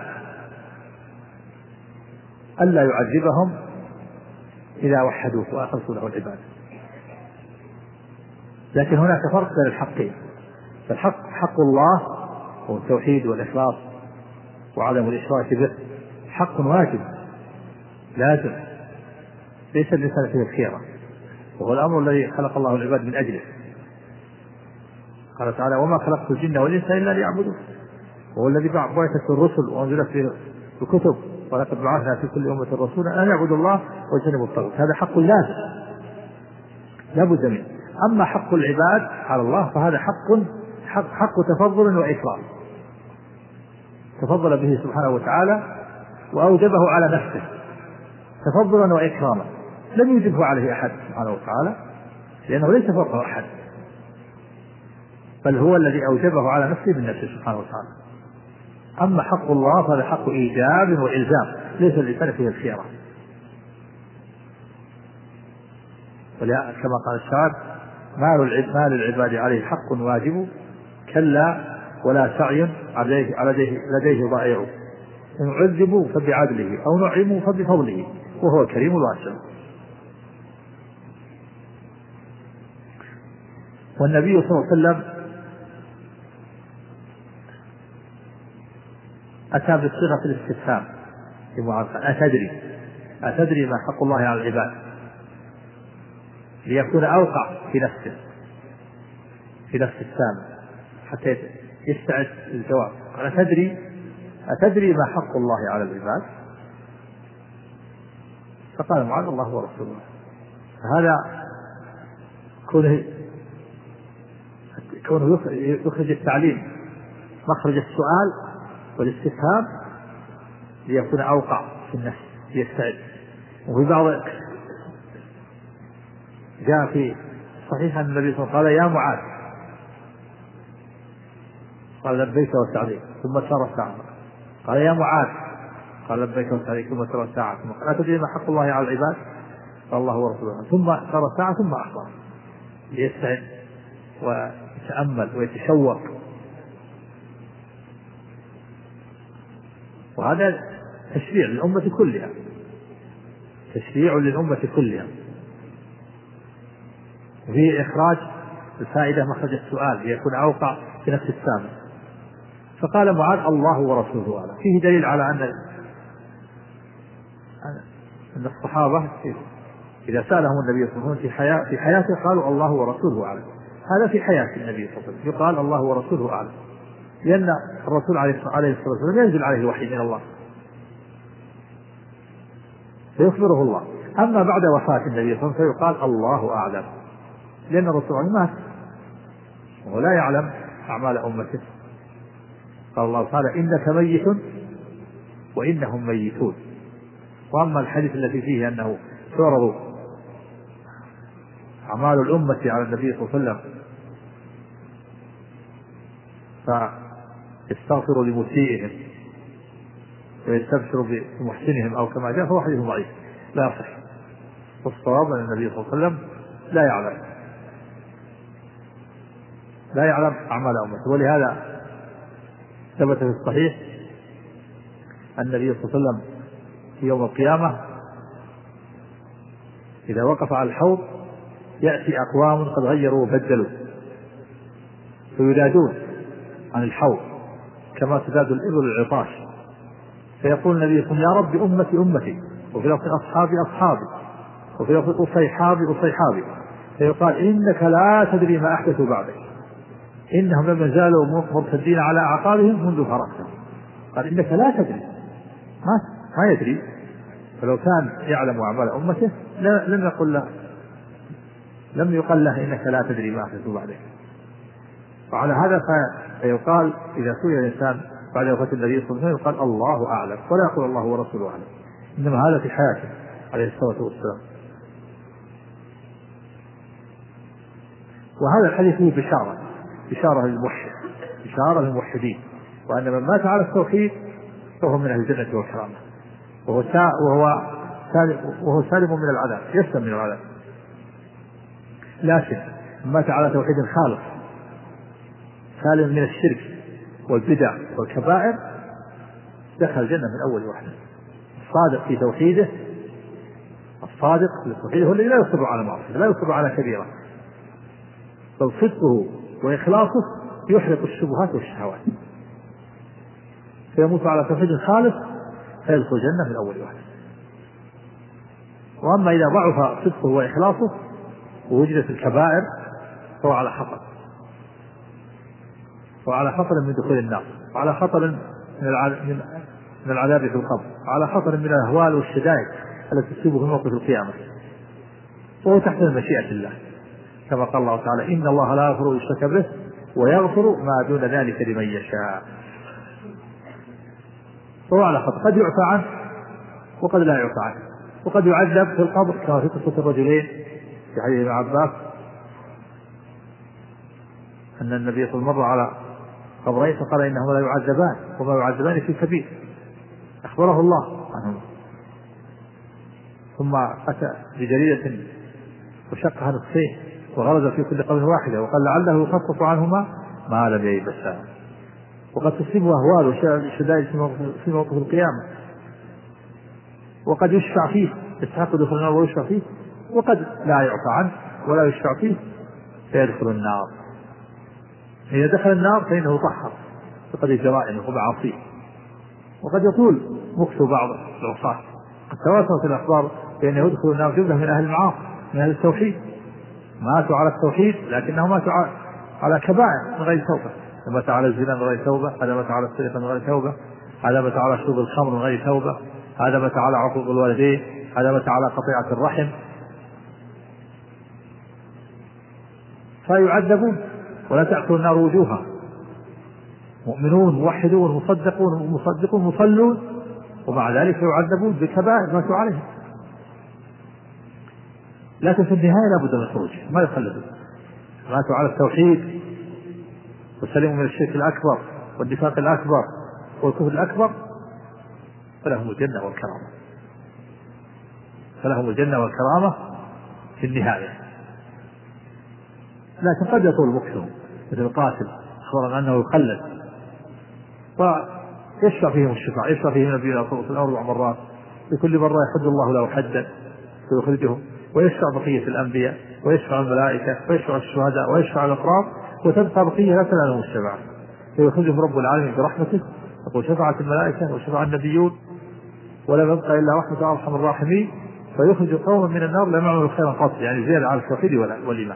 ألا يعذبهم إذا وحدوه وأخلصوا له العبادة. لكن هناك فرق بين الحقين. فالحق حق الله هو التوحيد والإخلاص وعدم الإشراك به، حق واجب لازم، ليس الإنسان فيه الخيرة، وهو الأمر الذي خلق الله العباد من أجله. قال تعالى: وما خلقت الجن والإنس إلا ليعبدون. وهو الذي بعث الرسل وأنزلت فيه الكتب، ولقد بعثنا في كل أمة رسولا أن يعبدوا الله واجتنبوا الطاغوت. هذا حق لازم لا بد منه. أما حق العباد على الله فهذا حق تفضل وإكرام، تفضل به سبحانه وتعالى وأوجبه على نفسه تفضلا وإكراما، لم يوجبه عليه أحد سبحانه وتعالى، لأنه ليس فوقه أحد، بل هو الذي أوجبه على نفسه من نفسه سبحانه وتعالى. أما حق الله فهذا حق إيجاب وإلزام، ليس الإنسان فيه الخيرة. كما قال الشاعر: مال العباد عليه حق واجب، كلا ولا سعي لديه ضائع، إن عذبوا فبعدله أو نعموا فبفضله وهو الكريم الواسع. والنبي صلى الله عليه وسلم أتى بصيغة الاستفهام أتدري ما حق الله على العباد، ليكون أوقع في نفس السامع حتى يستعد الجواب. أتدري ما حق الله على العباد؟ فقال معاذ الله ورسوله. هذا كونه يخرج التعليم مخرج السؤال والاستفهام ليكون أوقع في النفس يستعد. وفي بعض جاء في صحيح أن النبي صلى الله عليه وسلم قال يا معاذ، قال لبيك وسعديك، ثم سار ساعة. قال يا معاذ، قال لبيك وسعديك، ثم سار ساعة. ثم قال أتدري ما حق الله على العباد؟ قال الله ورسوله. ثم سار ساعة ثم أخبر ليستعد ويتأمل ويتشوق. وهذا تشريع للأمة كلها، وفيه إخراج الفائدة مخرج السؤال ليكون أوقع في نفس السامع. فقال معاذ الله ورسوله أعلم. فيه دليل على أن الصحابة إذا سألهم النبي صلى الله عليه وسلم في حياته قالوا الله ورسوله أعلم. هذا في حياة النبي صلى الله عليه وسلم يقال الله ورسوله أعلم، لأن الرسول عليه الصلاة والسلام ينزل عليه الوحي من الله فيخبره الله. أما بعد وفاة النبي صلى الله عليه وسلم فيقال الله أعلم، لأن الرسول مات وهو لا يعلم أعمال أمته. قال الله تعالى إنك ميت وإنهم ميتون. وأما الحديث الذي فيه أنه تعرض أعمال الأمة على النبي صلى الله عليه وسلم فيستغفر لمسيئهم ويستبشر بمحسنهم أو كما جاء، فهو حديث ضعيف لا يصح. والصواب أن النبي صلى الله عليه وسلم لا يعلم أعمال أمته. ولهذا ثبت في الصحيح أن النبي صلى الله عليه وسلم في يوم القيامة إذا وقف على الحوض يأتي أقوام قد غيروا وبدلوا فينادون عن الحوض كما تزاد الإبل العطاش، فيقول النبي صلى الله عليه وسلم يا رب أمتي أمتي، وفي لفظ أصحابي أصحابي، وفي لفظ أصيحابي أصيحابي. فيقال إنك لا تدري ما أحدثوا بعدك، إنهم لم يزالوا مرتدين على أعقابهم منذ فرقتهم. قال إنك لا تدري، ما يدري. فلو كان يعلم أعمال أمته لم يقل له إنك لا تدري ما أحدثوا بعدك. وعلى هذا فيقال إذا سئل الإنسان بعد وفاة النبي صلى الله عليه وسلم يقال الله أعلم، ولا يقول الله ورسوله أعلم، إنما هذا في حياته عليه الصلاة والسلام. وهذا الحديث فيه بشارة للموحدين، وأن من مات على التوحيد فهو من أهل الجنة والكرامة، وهو سالم من العذاب، يسلم من العذاب. لكن من مات على توحيد خالص سالم من الشرك والبدع والكبائر دخل الجنة من أول واحد. الصادق في توحيده هو الذي لا يصر على معصية، لا يصر على كبيرة، بل صدقه وإخلاصه يحرق الشبهات والشهوات، فيموت على توحيد خالص فيدخل الجنة من أول واحد. وأما إذا ضعف صدقه وإخلاصه ووجدت الكبائر فهو على خطر من دخول النار، وعلى خطر من العذاب في القبر، وعلى خطر من الأهوال والشدائد التي تصيبه في موقف القيامة، وهو تحت مشيئة الله، كما قال الله تعالى إن الله لا يغفر يشرك به ويغفر ما دون ذلك لمن يشاء. فهو على خطر، قد يعفى عنه وقد لا يعفى عنه، وقد يعذب في القبر كما في قصة الرجلين في حديث ابن عباس أن النبي صلى الله عليه وسلم مر على قبرين فقال إنهما لا يعذبان وما يعذبان في كبير، أخبره الله عنهما. ثم أتى بجريدة وشقها نصفين وغرز في كل قبر واحدة وقال لعله يخفف عنهما ما لم ييبسا. وقد تصيبه أهوال وشدائد في موقف القيامة، وقد يشفع فيه يستحق دخول النار ويشفع فيه، وقد لا يعفى عنه ولا يشفع فيه فيدخل النار. إذا دخل النار فإنه طهر بقدر جرائمه ومعاصيه. وقد يطول مكث بعض العصاة، قد تواترت الأخبار بأنه يدخل النار جملة من أهل المعاصي من أهل التوحيد، ماتوا على التوحيد لكنهم ماتوا على كبائر من غير توبة. مات على الزنا من غير توبة، هذا مات على السرقة من غير توبة، هذا مات على شرب الخمر من غير توبة، هذا مات على عقوق الوالدين، هذا مات على قطيعة الرحم. فيعذبون ولا تأكل النار وجوها، مؤمنون موحدون مصدقون مصلون، ومع ذلك يعذبون بكبائر ماتوا عليها. لكن في النهاية لا بد من الخروج، ما يخلدون. ماتوا على التوحيد وسلموا من الشرك الأكبر والنفاق الأكبر والكفر الأكبر، فلهم الجنة والكرامة، فلهم الجنة والكرامة في النهاية. لكن قد يطول مكثهم، مثل القاتل أخبر أنه يخلد ويشفع فيهم الشفاعة، يشفع فيهم نبينا صلى الله عليه وسلم 4 مرات، بكل مرة يحد الله له حدا ويخرجهم، ويشفع بقية الأنبياء ويشفع الملائكة ويشفع الشهداء ويشفع الأقراب، وتبقى بقية لا تنالهم الشفاعة، فيخرجهم رب العالمين برحمته. يقول شفعت الملائكة وشفع النبيون ولم يبقى إلا رحمة أرحم الراحمين، فيخرج قوما من النار لم يعملوا خيرا قط، يعني زيادة على التوحيد والإيمان.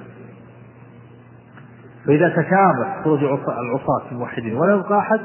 فإذا تكامل خروج العصاة الموحدين ولا يبقى أحد،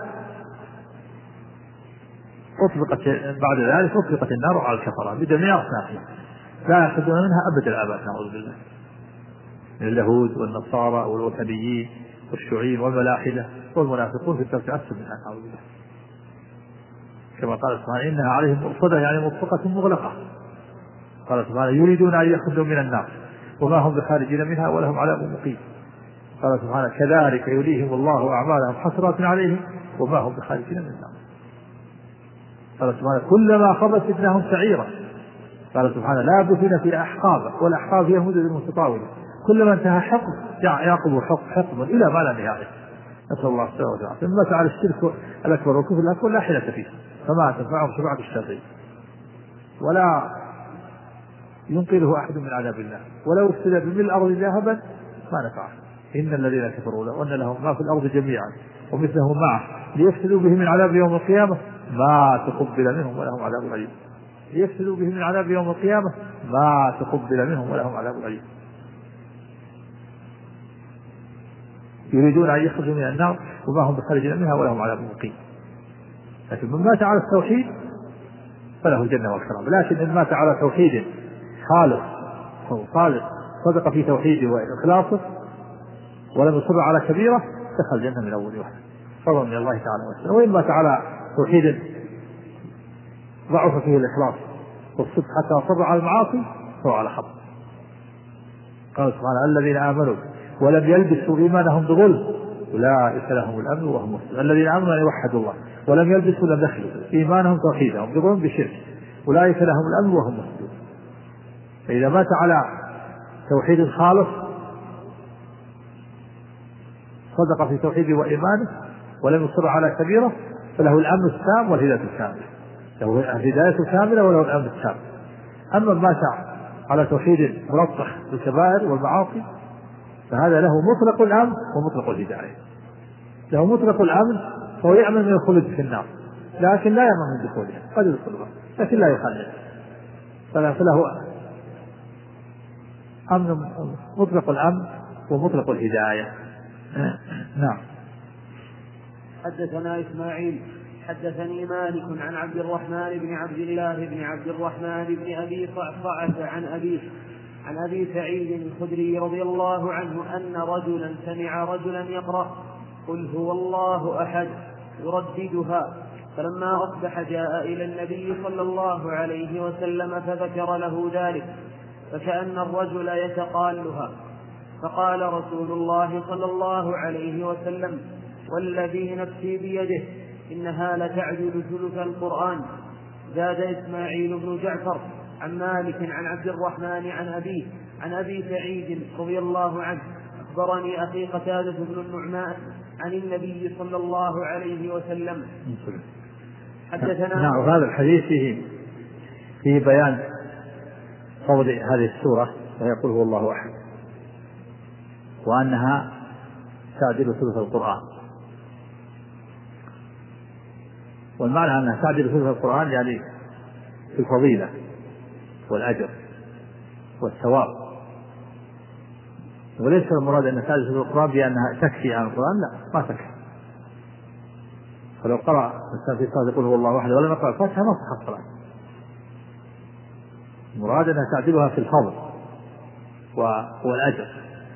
أطلقت بعد ذلك أطلقت النار على الكفرة بجميع أصنافها، لا يأخذون منها أبد الآباد، نعوذ بالله، من اليهود والنصارى والوثنيين والشيوعيين والملاحدة والمنافقون في الدرك الأسفل منها، نعوذ بالله. كما قال سبحانه إنها عليهم مؤصدة، يعني مطلقة مغلقة. قال سبحانه يريدون أن يخرجوا من النار وما هم بخارجين منها ولهم عذاب مقيم. قال سبحانه كذلك يريهم الله أعمالهم حسرات عليهم وما هم بخارجين من النار. قال سبحانه كلما خبت زدناهم سعيرا. قال سبحانه لابثين في أحقاب، والأحقاب هي المدد المتطاولة، كلما انتهى حقب يعقب حقب إلى ما لا نهاية. نسأل الله السلامة والعافية. ثم تعالى الشرك الأكبر والكفر الأكبر لا حيلة فيه، فما تنفعهم شفاعة الشافعين ولا ينقذه أحد من عذاب الله، ولو افتدى بملء الأرض ذهبا ما نفعه. إن الذين كفروا لو أن لهم ما في الأرض جميعا ومثله معه ليفتدوا به من عذاب يوم القيامة ما تقبل منهم ولهم عذاب أليم. ليفتدوا به من عذاب يوم القيامة ما تقبل منهم ولهم عذاب أليم. يريدون أن يخرجوا من النار وما هم بخارجين منها ولهم عذاب مقيم. لكن من مات على التوحيد فله الجنة والكرامة. لكن إن مات على توحيد خالص صدق في توحيده وإخلاصه ولم يصر على كبيرة دخل الجنة من أول واحد فضلا من الله تعالى وسلم. وإن مات على توحيد ضعف فيه الإخلاص والصدق حتى أصر على المعاصي فهو على خطأ. قال سبحانه الذين آمنوا ولم يلبسوا إيمانهم بظلم أولئك لهم الأمن وهم مهتدون. الذين آمنوا أن يوحدوا الله ولم يلبسوا لم يخلوا إيمانهم توحيدهم بظلم بشرك أولئك لهم الأمن وهم مهتدون. فإذا مات على توحيد خالص صدق في توحيده وإيمانه ولم يصر على كبيرة فله الأمن التام والهداية الكاملة، له الهداية الكاملة وله الأمن التام. أما ما مات على توحيد ملطخ بالكبائر والمعاصي فهذا له مطلق الأمن ومطلق الهداية. له مطلق الأمن فهو يأمن من الخلود في النار لكن لا يأمن من دخولها، قد يدخلها لكن لا يخلد، فله أمن مطلق الأمن ومطلق الهداية. نعم. حدثنا إسماعيل حدثني مالك عن عبد الرحمن بن عبد الله بن عبد الرحمن بن أبي صعصعة عن أبي سعيد الخدري رضي الله عنه أن رجلا سمع رجلا يقرأ قل هو الله أحد يرددها، فلما أصبح جاء إلى النبي صلى الله عليه وسلم فذكر له ذلك فكأن الرجل يتقالها، فقال رسول الله صلى الله عليه وسلم والذي نفسي بيده إنها لتعدل ثلث القرآن. زاد إسماعيل بن جعفر عن مالك عن عبد الرحمن عن أبي سعيد رضي الله عنه أخبرني أخي قتادة بن النعمان عن النبي صلى الله عليه وسلم. حدثنا هذا الحديث فيه بيان فضل هذه السورة ويقول هو الله أحد، وأنها تعدل ثلث القرآن. والمعنى أنها تعدل ثلث القرآن يعني في الفضيلة والأجر والثواب، وليس المراد أن تعدل ثلث القرآن بأنها تكفي عن القرآن، لا، ما تكفي. فلو قرأ الإنسان في صلاة يقول هو الله واحد ولم يقرأ الفاتحة ما صح الصلاة. المراد أنها تعدلها في الفضل والأجر،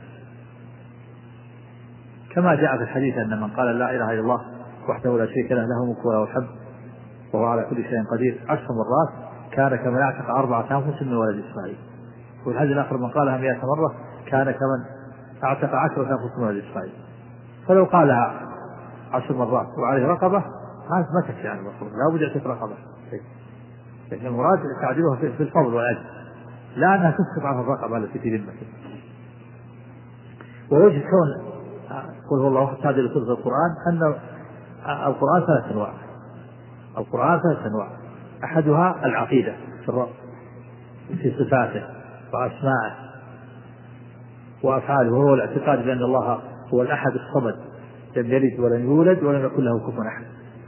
كما جاء في الحديث أن من قال لا إله إلا الله وحده لا شريك له له الملك وله الحمد وهو على كل شيء قدير 10 مرات كان كمن اعتق 4 أنفس من ولد إسماعيل. والحديث الآخر من قالها 100 مرة كان كمن اعتق 10 أنفس من ولد إسماعيل. فلو قالها 10 مرات وعليه رقبة هذا ما تكفي عن المفروض، لا بد اعتق رقبة. لكن المراد تعديلها في الفضل والأجر، لا أنها تسقط عنها الرقبة التي في ذمته. ووجه كون قل هو الله تعدل ثلث القرآن أن القرآن 3 أنواع. القرآن 3 أنواع، أحدها العقيدة في الرب في صفاته وأسمائه وأفعاله، وهو الاعتقاد بأن الله هو الأحد الصمد لم يلد ولم يولد ولم يكن له كفوا أحد.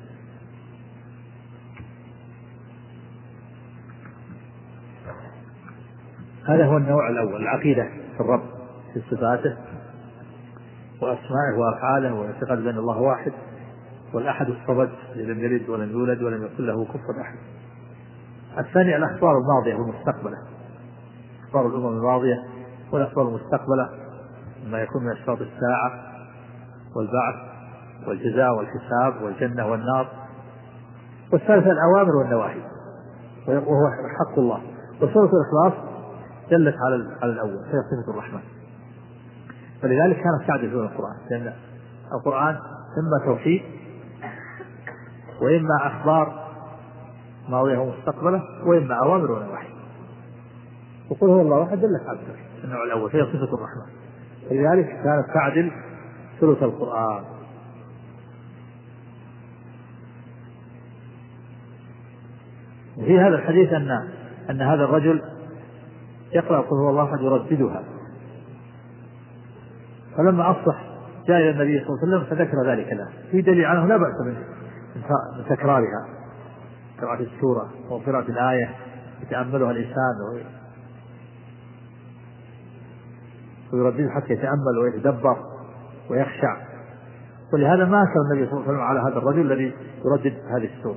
هذا هو النوع الأول، العقيدة في الرب في صفاته وأسمائه وأفعاله والاعتقاد بأن الله واحد والأحد الصمد لم يلد ولم يولد ولم يكن له كفوا أحد. الثاني الأخبار الماضية والمستقبلة، أخبار الأمم الماضية والأخبار المستقبلة ما يكون من أشراط الساعة والبعث والجزاء والحساب والجنة والنار. والثالث الأوامر والنواهي وهو حق الله. وسورة الإخلاص دلت على الأول هي صفة الرحمن، فلذلك كانت تعدل في القرآن، لأن القرآن إما توحيد وإما أخبار ماضية ومستقبلة وإما أوامر ونواهي. وقل هو الله أحد دلت على النوع الأول هي صفة الرحمن، فلذلك كانت تعدل ثلث القرآن. وفي هذا الحديث أن هذا الرجل يقرأ قل هو الله أحد يرددها، فلما أصبح جاء إلى النبي صلى الله عليه وسلم فذكر ذلك له، في دليل عنه لا بأس من تكرارها، قراءة السورة وقراءة الآية يتأملها الإنسان ويردد حتى يتأمل ويتدبر ويخشع. ولهذا ما أنكر النبي صلى الله عليه وسلم على هذا الرجل الذي يردد هذه السورة.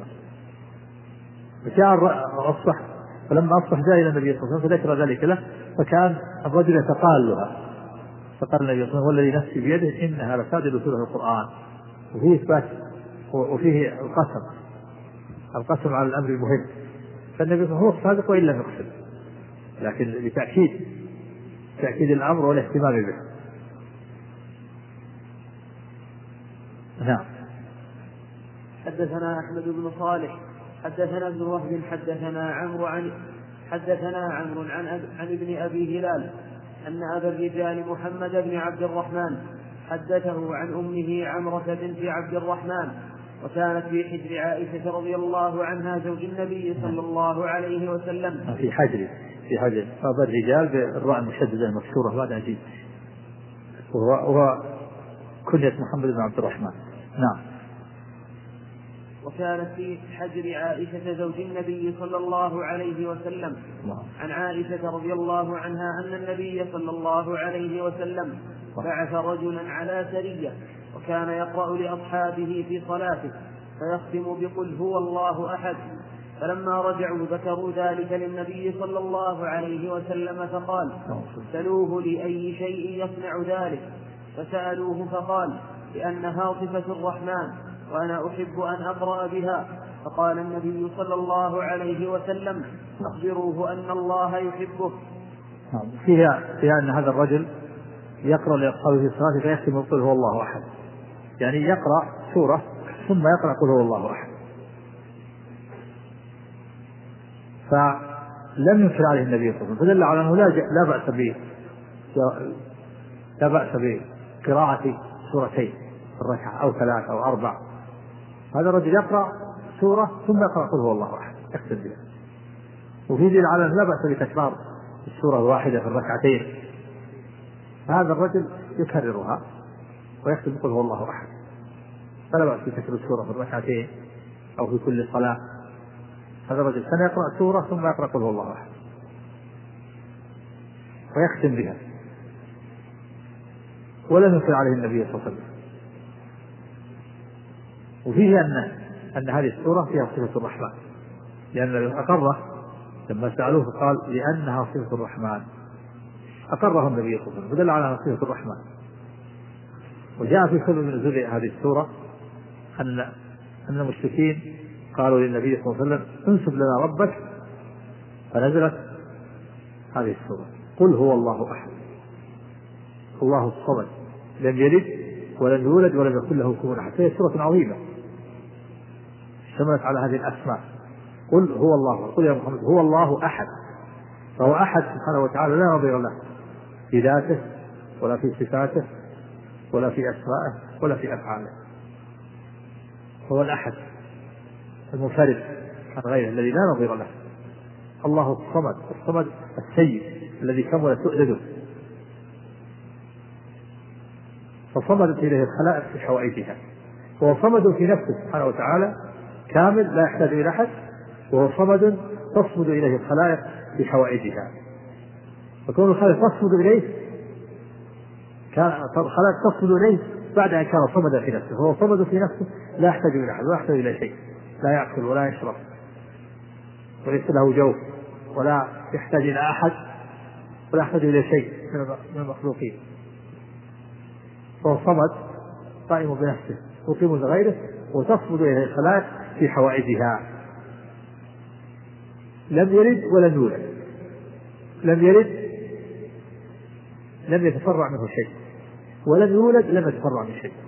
فلما أصبح جاء إلى النبي صلى الله عليه وسلم فذكر ذلك له، فكان الرجل يتقالها، فقال النبي صلى الله عليه وسلم والذي نفسي بيده إنها لتعدل ثلث القرآن. وفيه إثبات وفيه القسم على الأمر المهم، فالنبي صلى الله عليه وسلم هو الصادق وإن لم يقسم، لكن لتأكيد الأمر والاهتمام به. نعم. حدثنا أحمد بن صالح حدثنا ابن وهب حدثنا عمرو عن ابن أبي هلال أن أبا الرجال محمد بن عبد الرحمن حدثه عن أمه عمرة بنت عبد الرحمن، وكانت في حجر عائشة رضي الله عنها زوج النبي صلى الله عليه وسلم. في حجر أبا الرجال بالراء المشددة المكسورة بعد أجيب، وهو كنية محمد بن عبد الرحمن. نعم. وكانت في حجر عائشة زوج النبي صلى الله عليه وسلم. عن عائشة رضي الله عنها أن النبي صلى الله عليه وسلم بعث رجلا على سرية، وكان يقرأ لأصحابه في صلاته فيختم بقل هو الله أحد. فلما رجعوا ذكروا ذلك للنبي صلى الله عليه وسلم فقال سألوه لأي شيء يصنع ذلك، فسألوه فقال لأنها صفة الرحمن وأنا أحب أن أقرأ بها. فقال النبي صلى الله عليه وسلم أخبروه أن الله يحبه. فيها أن هذا الرجل يقرأ لأصحابه في صلاته فيختم قل هو الله أحد، يعني يقرأ سورة ثم يقرأ قل هو الله أحد. فلم ينكر عليه النبي صلى الله عليه وسلم، فدل على أنه لا بأس بقراءة سورتين في الركعة أو 3 أو 4. هذا الرجل يقرأ سورة ثم يقرأ قل هو الله أحد يختم بها. وفي دليل على أنه لا بأس بتكرار السورة الواحدة في الركعتين. هذا الرجل يكررها ويختم يقول هو الله أحد، فلا بأس بذكر السورة في الركعتين أو في كل صلاة. هذا الرجل كان يقرأ سورة ثم يقرأ قل هو الله أحد ويختم بها، ولم ينكر عليه النبي صلى الله عليه وسلم. وفيه أن هذه السورة فيها صفة الرحمن، لأن أقره لما سألوه قال لأنها صفة الرحمن، أقره النبي صلى الله عليه وسلم ودل على صفة الرحمن. وجاء في سبب نزول هذه السورة أن المشركين قالوا للنبي صلى الله عليه وسلم انسب لنا ربك، فنزلت هذه السورة قل هو الله أحد الله الصمد لم يلد ولم يولد ولم يكن له كفوا أحد. هي سورة عظيمة اشتملت على هذه الأسماء. قل هو الله، قل يا محمد هو الله أحد، فهو أحد سبحانه وتعالى لا نظير له في ذاته ولا في صفاته ولا في أسمائه ولا في أفعاله. هو الأحد المنفرد عن غيره الذي لا نظير له. الله الصمد، الصمد السيد الذي كمل سؤدده، فصمدت إليه الخلائق في حوائجها، وهو صمد في نفسه سبحانه وتعالى كامل لا يحتاج إلى أحد، وهو صمد تصمد إليه الخلائق في حوائجها. فكون الخلائق تصمد إليه الخلائق تصمد إليه بعد أن كان صمدا في نفسه، وهو صمد في نفسه لا يحتاج إلى أحد ولا يحتاج إلى شيء، لا يأكل ولا يشرب وليس له جوف ولا يحتاج إلى أحد ولا يحتاج إلى شيء من المخلوقين، فهو صمد قائم بنفسه وقيم لغيره وتصمد إليه الخلائق في حوائجها. لم يلد ولم يولد، لم يلد لم يتفرع منه شيء، ولم يولد لم يتفرع من شيء،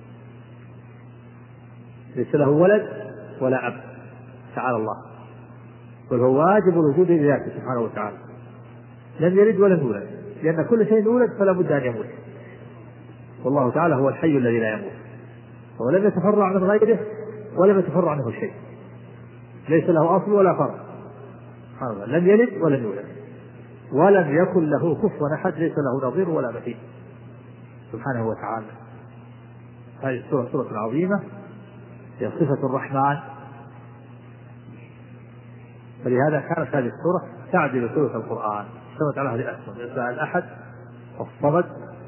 ليس له ولد ولا أب تعالى الله، بل هو واجب الوجود لذاته سبحانه وتعالى. لم يلد ولم يولد، لأن كل شيء يولد فلا بد أن يموت، والله تعالى هو الحي الذي لا يموت، ولم يتفرع من غيره ولم يتفرع منه شيء، ليس له أصل ولا فرع. لم يلد ولم يولد ولم يكن له كفوا أحد، ليس له نظير ولا مثيل سبحانه وتعالى. هذه السورة سورة عظيمة هي صفة الرحمن، فلهذا كانت هذه السورة تعدل سورة القرآن، اشتملت على هذه الأسماء الأحد والصمد،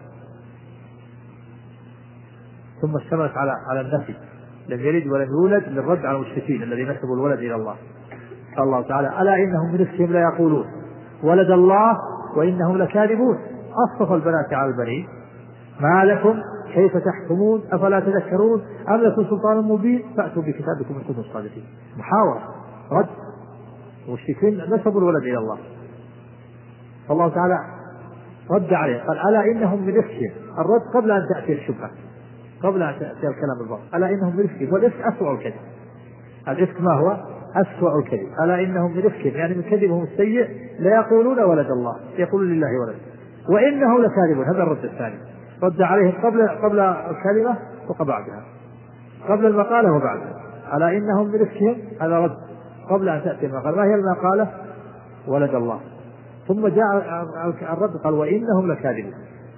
ثم اشتملت على النفي لم يلد ولم يولد للرد على المشركين الذين نسبوا الولد إلى الله. قال الله تعالى ألا إنهم من إفكهم لا يقولون ولد الله وإنهم لكاذبون أصطفى البنات على البنين ما لكم كيف تحكمون أفلا تذكرون أم لكم سلطان مبين فأتوا بكتابكم إن كنتم صادقين. محاورة رد المشركين نسبوا الولد إلى الله، فالله تعالى رد عليه قال ألا إنهم من إفكهم، الرد قبل أن تأتي الشبهة، قبل أن تأتي الكلام الباطل. ألا إنهم من إفكهم، والإفك أسوأ الكذب، الإفك ما هو؟ أسوأ الكذب. ألا إنهم من إفكهم يعني من كذبهم السيء لا يقولون ولد الله، يقولون لله ولد وإنهم لكاذبون. هذا الرد الثاني، رد عليهم قبل الكلمة وبعدها، قبل المقالة وبعدها. ألا إنهم من إفكهم هذا رد قبل أن تأتي المقالة. ما هي المقالة؟ ولد الله. ثم جاء الرد قال وإنهم لكاذبون.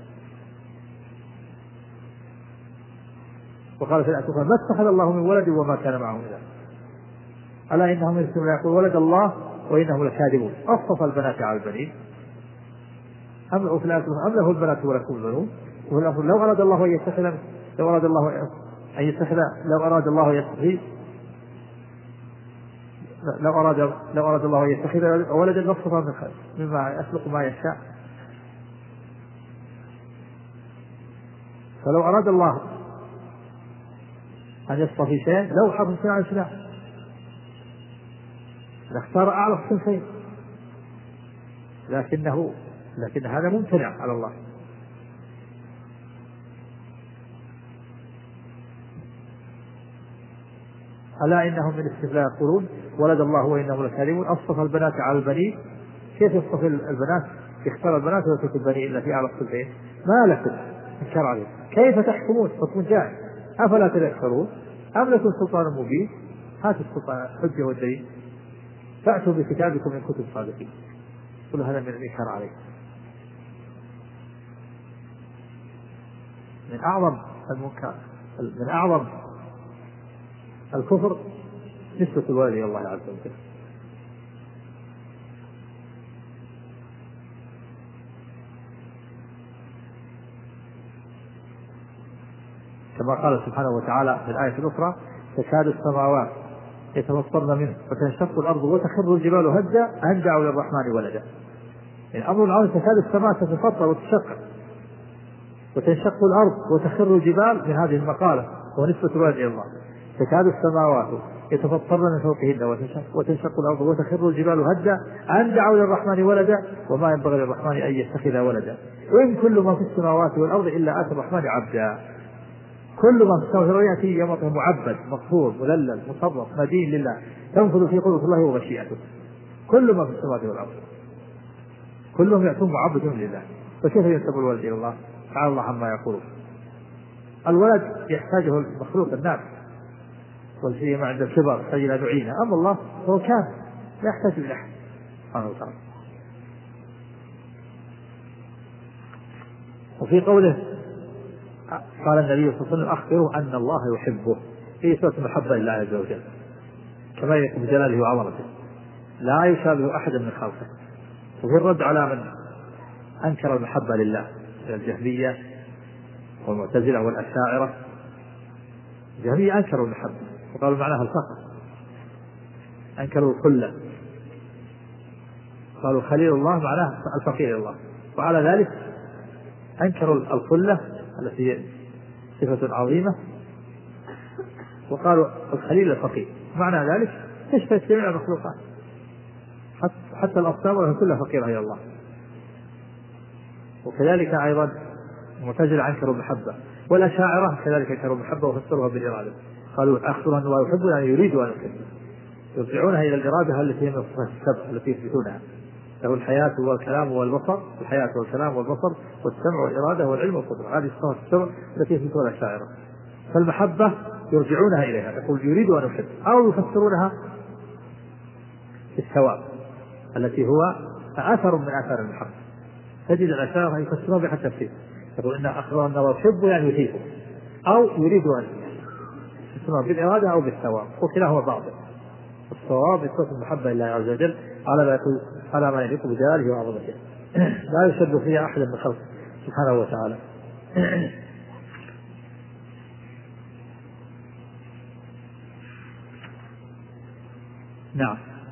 وقال في الآية ما اتخذ الله من ولد وما كان معه إله. ألا إنهم من إفكهم لا يقول ولد الله وإنهم لكاذبون أصطفى البنات على البنين أم له البنات ولكم البنون. لو أراد الله أن يتخذ لو أراد الله أن يتخذ ولدا لاصطفى من خلق مما يخلق ما يشاء. فلو أراد الله أن يصطفي شيئا لو حرم شيئا عن شيئا لاختار أعلى الصنفين، لكن هذا ممتنع على الله. ألا إنهم من إفكهم لا يقولون ولد الله وإنهم لكاذبون أصطفى البنات على البنين. كيف يصطفي البنات؟ يختار البنات ويترك البنين إلا في أعلى الصنفين. ما لكم انكر عليه كيف تحكمون حكم جاهل أفلا تذكرون أم لكم سلطان مبين. هاتوا السلطان الحجة والدليل فأتوا بكتابكم إن كنتم صادقين. كل هذا من الإنكار عليه. من أعظم المنكر، من أعظم الكفر نسبة الولد إلى الله عز وجل. كما قال سبحانه وتعالى في الآية الأخرى: تكاد السماوات يتفطرن منه وتنشق الأرض وتخر الجبال هدا أن دعوا للرحمن ولدا. يعني أمر العظيم، تكاد السماء تتفطر وتنشق الأرض وتخر الجبال من هذه المقالة ونسبة الولد إلى الله. تكاد السماوات يتفطرن من فوقهن وتنشق الأرض وتخر الجبال هدا أن دعوا للرحمن ولدا وما ينبغي للرحمن أن يتخذ ولدا وإن كل ما في السماوات والأرض إلا آتى الرحمن عبدا. كل ما في السماوات يأتي يوم معبد مغفور مذلل مصرف مدين لله، تنفذ في قدرة الله ومشيئته. كل ما في السماوات والأرض كلهم يأتون معبدون لله، فكيف ينسب الولد إلى الله؟ تعالى الله عما يقولون. الولد يحتاجه المخلوق الناس، والسيما عند الكبر يحتاج إلى دعينا، أما الله هو كامل لا يحتاج إلى أحد سبحانه وتعالى. وفي قوله قال النبي صلى الله عليه وسلم: أخبره أن الله يحبه، في صفة محبة لله عز وجل كما يكون بجلاله وعظمته، لا يشابه أحد من خلقه. وفي الرد على من أنكر المحبة لله من الجهمية والمعتزلة والأشاعرة، الجهمية أنكروا المحبة وقالوا معناها الفقر، أنكروا الخلة، قالوا خليل الله معناه الفقير الله، وعلى ذلك أنكروا الخلة التي هي صفة عظيمة وقالوا الخليل الفقير، معنى ذلك تشبه جميع المخلوقات حتى الأصنام كلها فقيرة إلى الله. وكذلك أيضا المعتزلة أنكروا المحبة، والأشاعرة كذلك أنكروا المحبة وفسروها بالإرادة، قالوا أخبر أن الله يحب أن يريد أن يحب، يرجعونها إلى الإرادة التي هي من الصفات السبع التي يثبتونها، له الحياة والكلام والبصر، الحياة والكلام والبصر والسمع والإرادة والعلم والقدرة، هذه الصفات السبع التي يثبتونها الأشاعرة. فالمحبة يرجعونها إليها، يقول يريد أن يحب، أو يفسرونها بالثواب التي هو أثر من آثار المحبة. تجد الأشاعرة يفسرون بحسب التفسير، يقول إن أخبر أن الله يحب يعني يثيبه، أو يريد أن يفسرون بالإرادة أو بالثواب، وكلاهما باطل. الصواب يثبت المحبة لله عز وجل على ما يليق بجلاله وعظمته، لا يشد فيها أحد من خلقه سبحانه وتعالى. نعم.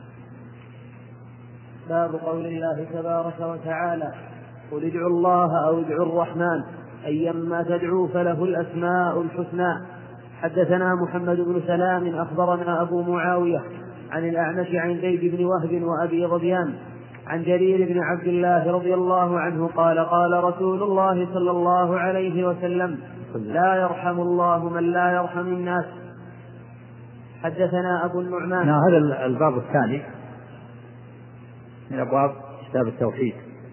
باب قول الله تبارك وتعالى: قل ادعوا الله أو ادعوا الرحمن أيما تدعوا فله الأسماء الحسنى. حدثنا محمد بن سلام أخبرنا أبو معاوية عن الأعمش عن زيد بن وهب وأبي ظبيان عن جرير بن عبد الله رضي الله عنه قال: قال رسول الله صلى الله عليه وسلم: لا يرحم الله من لا يرحم الناس. حدثنا أبو النعمان. هذا الباب الثاني من أبواب كتاب التوحيد،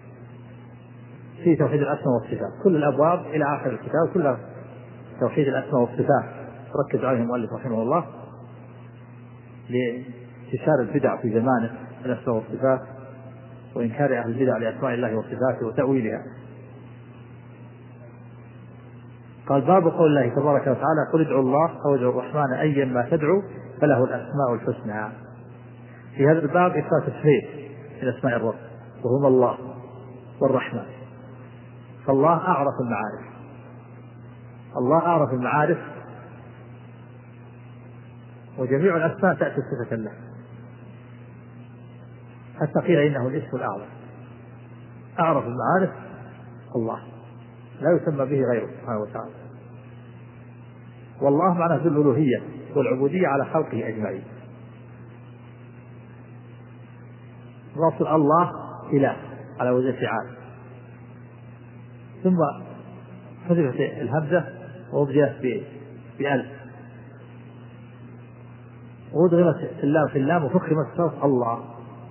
في توحيد الأسماء والصفات، كل الأبواب إلى آخر الكتاب كلها توحيد الأسماء والصفات، ركز عليه المؤلف رحمه الله لانتشار البدع في زمانه الأسماء والصفات وإنكار أهل البدع لأسماء الله وصفاته وتأويلها. قال: باب قول الله تبارك وتعالى: قل ادعوا الله أو ادعوا الرحمن أيا ما تدعوا فله الأسماء الحسنى. في هذا الباب إثبات اسمين من أسماء الرب، وهما الله والرحمن. فالله أعرف المعارف، الله أعرف المعارف، وجميع الأسماء تأتي صفة له، حتى قيل إنه الاسم الأعظم. أعرف المعارف الله، لا يسمى به غيره سبحانه وتعالى. والله معناه ذو الألوهية والعبودية على خلقه أجمعين. رسول الله إله على وجه فعال، ثم حذفت الهمزة وأبدلت بألف، وأدغمت في اللام وفخمت صوت الله.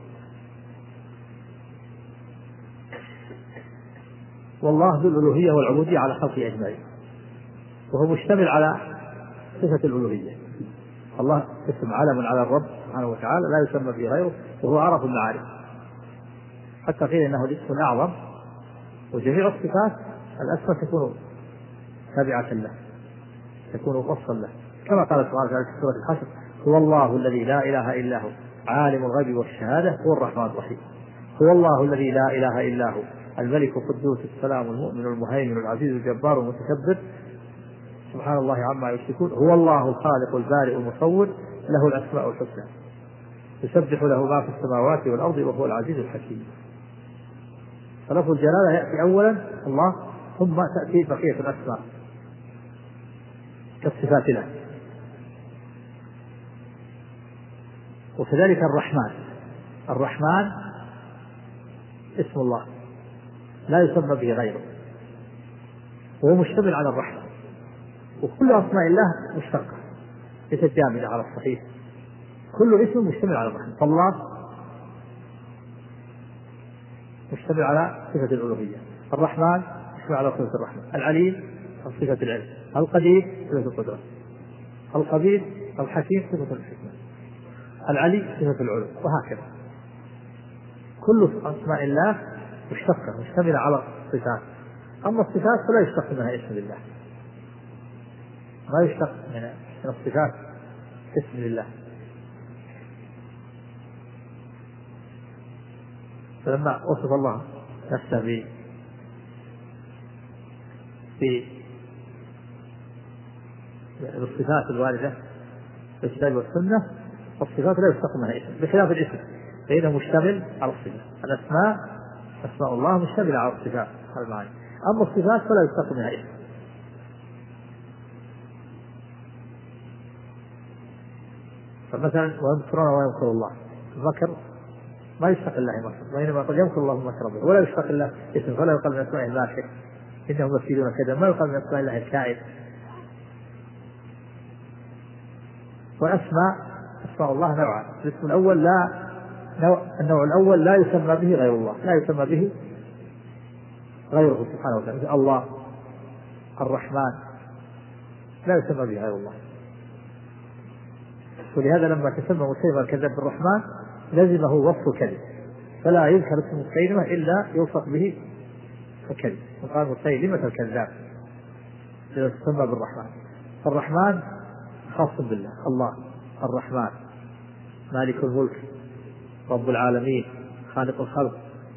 والله ذو الألوهية والعبودية على خلقه أجمعين، وهو مشتمل على صفة الألوهية. الله اسم علم على الرب سبحانه وتعالى لا يسمى به غيره، وهو أعرف المعارف، حتى قيل إنه الاسم الأعظم. وجميع الصفات الأسماء تكون تابعة له، تكون وصفا له، كما قال سبحانه وتعالى في سورة الحشر: هو الله الذي لا إله إلا هو عالم الغيب والشهادة هو الرحمن الرحيم. هو الله الذي لا إله إلا هو الملك القدوس السلام المؤمن المهيمن العزيز الجبار المتكبر سبحان الله عما يشركون. هو الله الخالق البارئ المصور له الأسماء الحسنى يسبح له ما في السماوات والأرض وهو العزيز الحكيم. فلفظ الجلالة يأتي أولا الله، ثم تأتي بقية الأسماء كالصفات له. وكذلك الرحمن اسم الله لا يسمى به غيره، وهو مشتمل على الرحمة، وكل أسماء الله مشتقة ليست جامدة على الصحيح، كل اسم مشتمل على الرحمة. فالله مشتمل على صفة الألوهية، الرحمن مشتمل على صفة الرحمة، العليم صفة العلم، القدير صفة القدرة، الخبير الحكيم صفة الحكمة، العلي صفة العلو، وهكذا. كل أسماء الله مشتقة مشتملة على الصفات. أما الصفات فلا يشتق منها اسم لله، ما يشتق من الصفات اسم لله. فلما وصف الله نفسه بالصفات الواردة في الكتاب والسنة، الصفات لا يشتق منها اسم، بخلاف الاسم فإنه مشتمل على الصفات. الأسماء أسماء الله مشتملة على الصفات المعاني، أما الصفات فلا يشتق منها اسم. فمثلا ويمكرون ويمكر الله، المكر ما يشتق الله مكر، وإنما قد يمكر الله مكر به، ولا يشتق الله اسم، فلا يقال من أسماء الماكر إنهم مكيدون كذا، ما يقال من أسماء الله الكائد. وأسماء الله نوعان: الاسم الأول النوع الأول لا يسمى به غير الله، لا يسمى به غيره سبحانه وتعالى، مثل الله الرحمن لا يسمى به غير الله. ولهذا لما تسمى مسيلمة الكذاب بالرحمن لزمه وصف الكذب، فلا يذكر اسم مسيلمة إلا يوصف به الكذب، وقال مسيلمة الكذاب إذا تسمى بالرحمن. فالرحمن خاص بالله، الله الرحمن مالك الملك رب العالمين خالق الخلق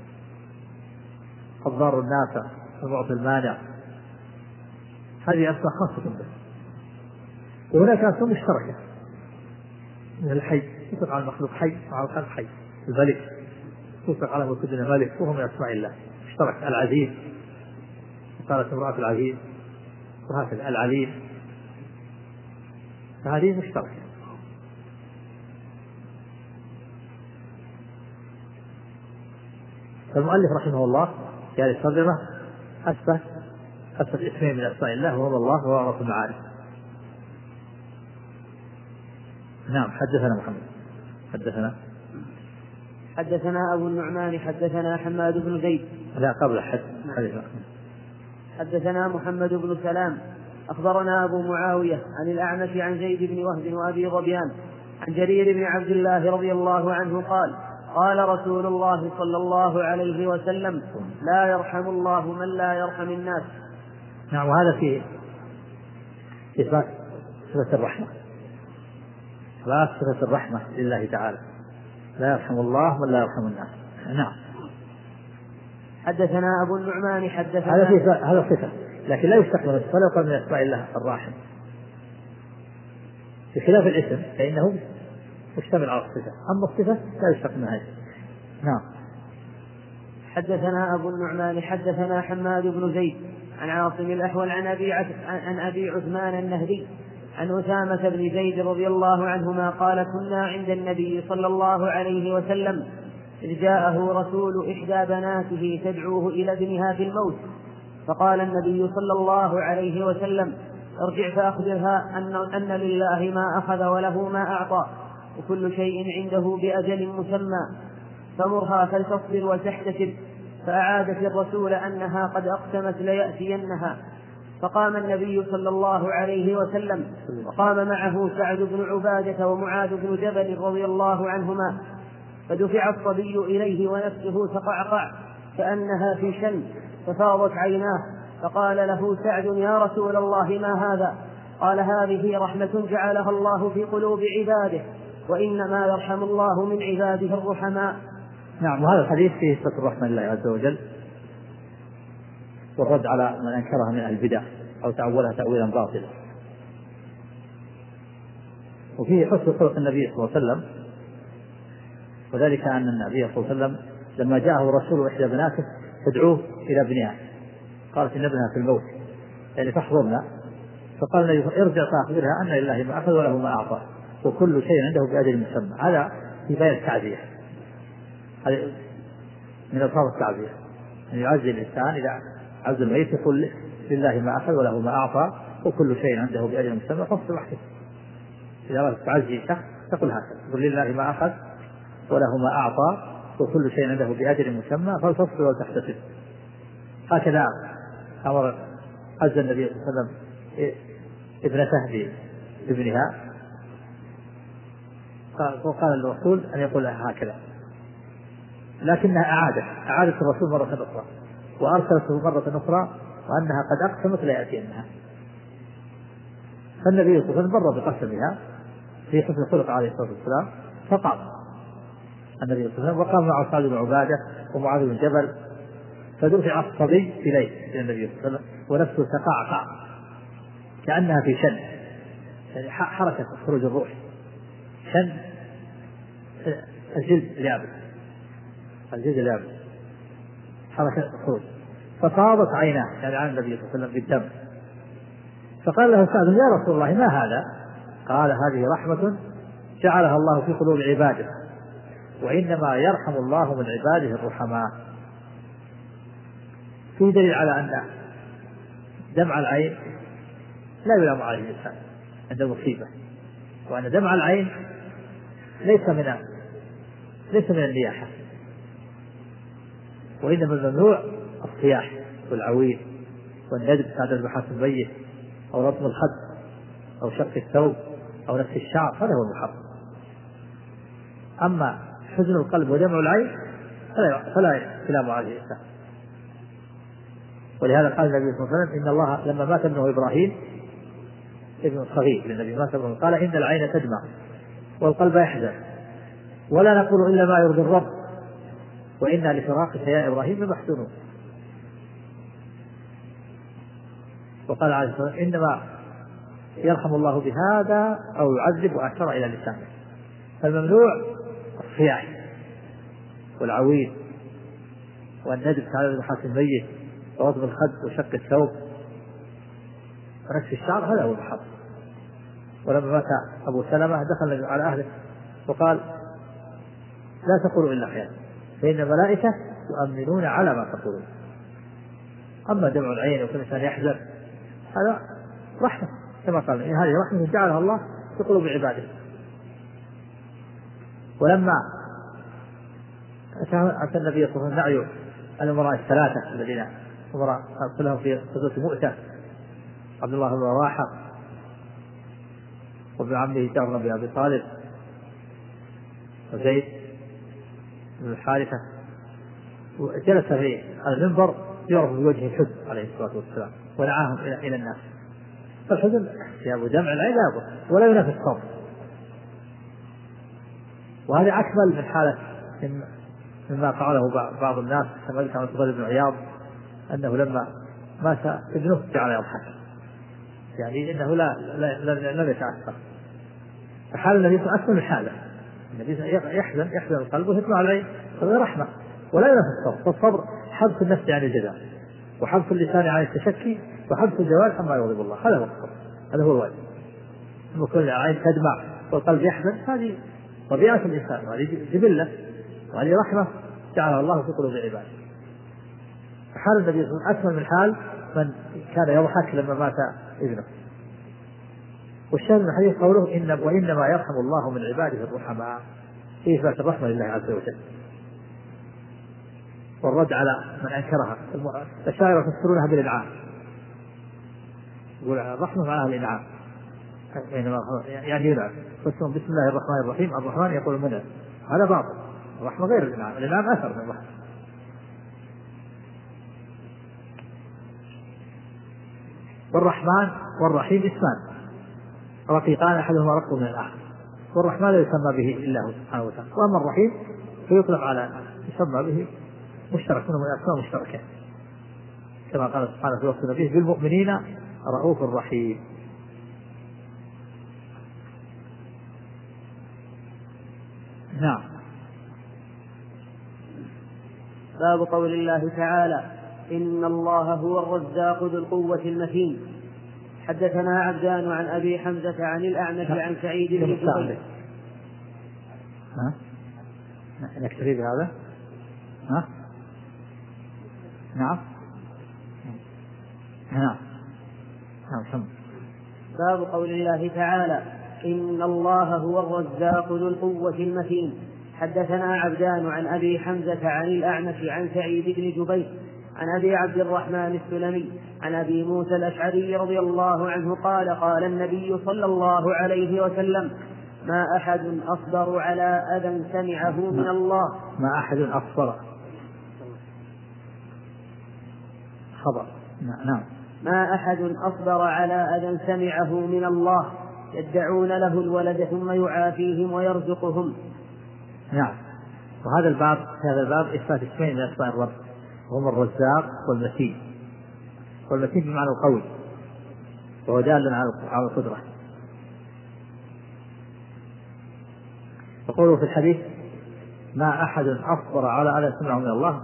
الضار النافع المعطي المانع، هذه أسماء خاصة به. وهناك أسماء مشتركة من الحي يطلق على المخلوق حي وعلى الخلق حي، الملك يطلق على موجودنا ملك، وهو من أسماء الله مشترك. العزيز قالت امرأة العزيز، وهكذا العليم، فهذه مشتركة. فالمؤلف رحمه الله في هذه الترجمة أثبت اسمين من أسماء الله، وهو الله وهو رب المعارف. نعم. حدثنا محمد حدثنا أبو النعمان حدثنا حماد بن زيد. لا قبل حدثنا محمد بن سلام أخبرنا أبو معاوية عن الأعمش عن زيد بن وهب وأبي ظبيان عن جرير بن عبد الله رضي الله عنه قال: قال رسول الله صلى الله عليه وسلم: لا يرحم الله من لا يرحم الناس. نعم. وهذا في إثبات صفة الرحمة، لا صفة الرحمة لله تعالى، لا يرحم الله من لا يرحم الناس. نعم. حدثنا أبو النعمان حدثنا هذا صفة، لكن لا يستقبل ولا يقال من أسماء الله الراحم، بخلاف الاسم فإنه مشتمل على الصفة، أما الصفة لا يستقبل منها. نعم. حدثنا أبو النعمان حدثنا حماد بن زيد عن عاصم الأحول عن أبي عثمان النهدي عن أسامة بن زيد رضي الله عنهما قال: كنا عند النبي صلى الله عليه وسلم إذ جاءه رسول إحدى بناته تدعوه إلى ابنها في الموت، فقال النبي صلى الله عليه وسلم: ارجع فأخبرها أن لله ما أخذ وله ما أعطى، وكل شيء عنده بأجل مسمى، فمرها فلتصبر وتحتسب. فأعادت الرسول أنها قد أقسمت ليأتينها. فقام النبي صلى الله عليه وسلم وقام معه سعد بن عبادة ومعاذ بن جبل رضي الله عنهما، فدفع الصبي إليه ونفسه تقعقع كأنها في شن، ففاضت عيناه، فقال له سعد: يا رسول الله ما هذا؟ قال: هذه رحمة جعلها الله في قلوب عباده، وإنما يرحم الله من عباده الرحماء. نعم. وهذا الحديث فيه صفة الرحمة لله عز وجل والرد على من أنكرها من البدع أو تأولها تأويلا باطلا. وفيه حسن خلق النبي صلى الله عليه وسلم، وذلك أن النبي صلى الله عليه وسلم لما جاءه رسول إحدى بناته تدعوه إلى ابنها، قالت إن ابنها في الموت يعني فاحضرنا، فقال النبي: ارجع فأخبرها أن لله ما أخذ وله ما أعطى وكل شيء عنده بأجل مسمى. هذا في بيان التعزية، هذا من ألفاظ التعزية، أن يعزي الإنسان إذا عز الميت يقول لله ما أخذ وله ما أعطى وكل شيء عنده بأجل مسمى، فاصل وحده. إذا أردت تعزي شخص تقول هكذا: يقول لله ما أخذ وله ما أعطى وكل شيء عنده بأجل مسمى فلتصبر وتحتسب. هكذا أمر عز النبي صلى الله عليه وسلم ابنته بابنها، وقال الرسول أن يقول لها هكذا، لكنها أعادت الرسول مرة أخرى وأرسلته مرة أخرى وأنها قد أقسمت لا يأتينها. فالنبي صلى الله عليه وسلم بر بقسمها في حسن الخلق عليه الصلاة والسلام، فقام النبي صلى الله عليه وسلم وقام مع سعد بن عبادة ومعاذ بن جبل، فدفع الصبي إليه النبي صلى الله عليه وسلم ونفسه تقعقع كأنها في شن، يعني حركة خروج الروح، شن الجلد اليابس حركة الخروج، ففاضت عيناه يعني عن النبي صلى الله عليه وسلم بالدم. فقال له سعد: يا رسول الله ما هذا؟ قال: هذه رحمة جعلها الله في قلوب عباده، وإنما يرحم الله من عباده الرحماء. في دليل على أن دمع العين لا يلام عليه الإنسان عند المصيبة، وأن دمع العين ليس من النياحة، وإنما الممنوع الصياح والعويل والندب بعد البحث الميت أو رطم الخد أو شق الثوب أو نفس الشعر، هذا هو المحرم. أما حزن القلب ودمع العين فلا يلام عليه الإنسان. ولهذا قال النبي صلى الله عليه وسلم: إن الله لما مات ابنه إبراهيم ابن صغير للنبي مات ابنه قال: إن العين تدمع والقلب يحزن ولا نقول إلا ما يرضي الرب وإنا لفراقك يا إبراهيم لمحزونون. وقال عليه الصلاة والسلام: إنما يرحم الله بهذا أو يعذب وأشار إلى لسانه. فالممنوع الصياح والعويل والندب على البحث الميت ورطم الخد وشق الثوب ونكس الشعر، هذا هو المحرم. ولما مات أبو سلمة دخل على أهله وقال: لا تقولوا إلا خير فإن الملائكة يؤمنون على ما تقولون. أما دمع العين وكل إنسان يحزن هذا رحمة، كما قال: إن هذه رحمة جعلها الله في قلوب عباده. ولما أتى النبي صلى الله عليه وسلم نعي الأمراء الثلاثة الذين أمراء أرسلهم في غزوة مؤتة: عبد الله بن رواحة وابن عمه جعفر بن أبي طالب وزيد بن الحارثة، وجلس في المنبر يعرف بوجه الحزن عليه الصلاة والسلام ودعاهم إلى الناس. فالحزن يا دمع العين ولا ينافي الصبر، وهذا أكمل من حالة مما فعله بعض الناس كما ذكر الفضيل بن عياض أنه لما مات ابنه جعل يضحك، يعني إنه لا يتأثر. فحال النبي صلى الله عليه وسلم حاله النبي يحزن القلب ويطلع العين، هذا رحمة ولا ينافي الصبر. فالصبر حبس النفس عن الجزاء وحبس اللسان عن التشكي وحبس الجوارح عما يغضب الله، هذا هو الصبر، هذا هو الواجب. ثم كل العين تدمع والقلب يحزن هذه طبيعة الإنسان وهذه جبلة وهذه رحمة جعلها الله في قلوب عباده. فحال النبي صلى الله عليه وسلم أكمل من حال من كان يضحك لما مات ابنه. والشاهد من الحديث قوله وإنما يرحم الله من عباده الرحماء، في إثبات الرحمة لله عز وجل والرد على من أنكرها. الأشاعرة يفسرونها بالإنعام، يقول الرحمة معناها الإنعام، يعني ينعم. فاسمهم بسم الله الرحمن الرحيم، الرحمن يقول المنعم، هذا باطل. الرحمة غير الإنعام، الإنعام أثر من الله. والرحمن والرحيم اسمان رقيقان أحدهما رق من الآخر، والرحمن لا يسمى به إلا هو سبحانه وتعالى، وأما الرحيم فيطلق على يسمى به مشترك منه من الأسماء مشتركة، كما قال سبحانه في وصف نبيه بالمؤمنين رؤوف رحيم. نعم. باب قول الله تعالى: إن الله هو الرزاق ذو القوة المتين. حدثنا عبدان عن أبي حمزة عن الأعمش عن سعيد بن جبير. نكتفي بهذا. نعم. باب قول الله تعالى: إن الله هو الرزاق ذو القوة المتين. حدثنا عبدان عن أبي حمزة عن الأعمش عن سعيد بن جبير عن أبي عبد الرحمن السلمي عن أبي موسى الأشعري رضي الله عنه قال: قال النبي صلى الله عليه وسلم: ما أحد أصبر على أذى سمعه من الله. ما أحد أصبر خبر. نعم. ما أحد أصبر على أذى سمعه من الله يدعون له الولد ثم يعافيهم ويرزقهم. نعم. وهذا الباب إثبات اسمين من أسماء الرب، هم الرزاق والمتين. والمتين بمعنى القوي، وهو دال على القدرة. يقول في الحديث: ما أحد أصبر على أذى سمعه من الله.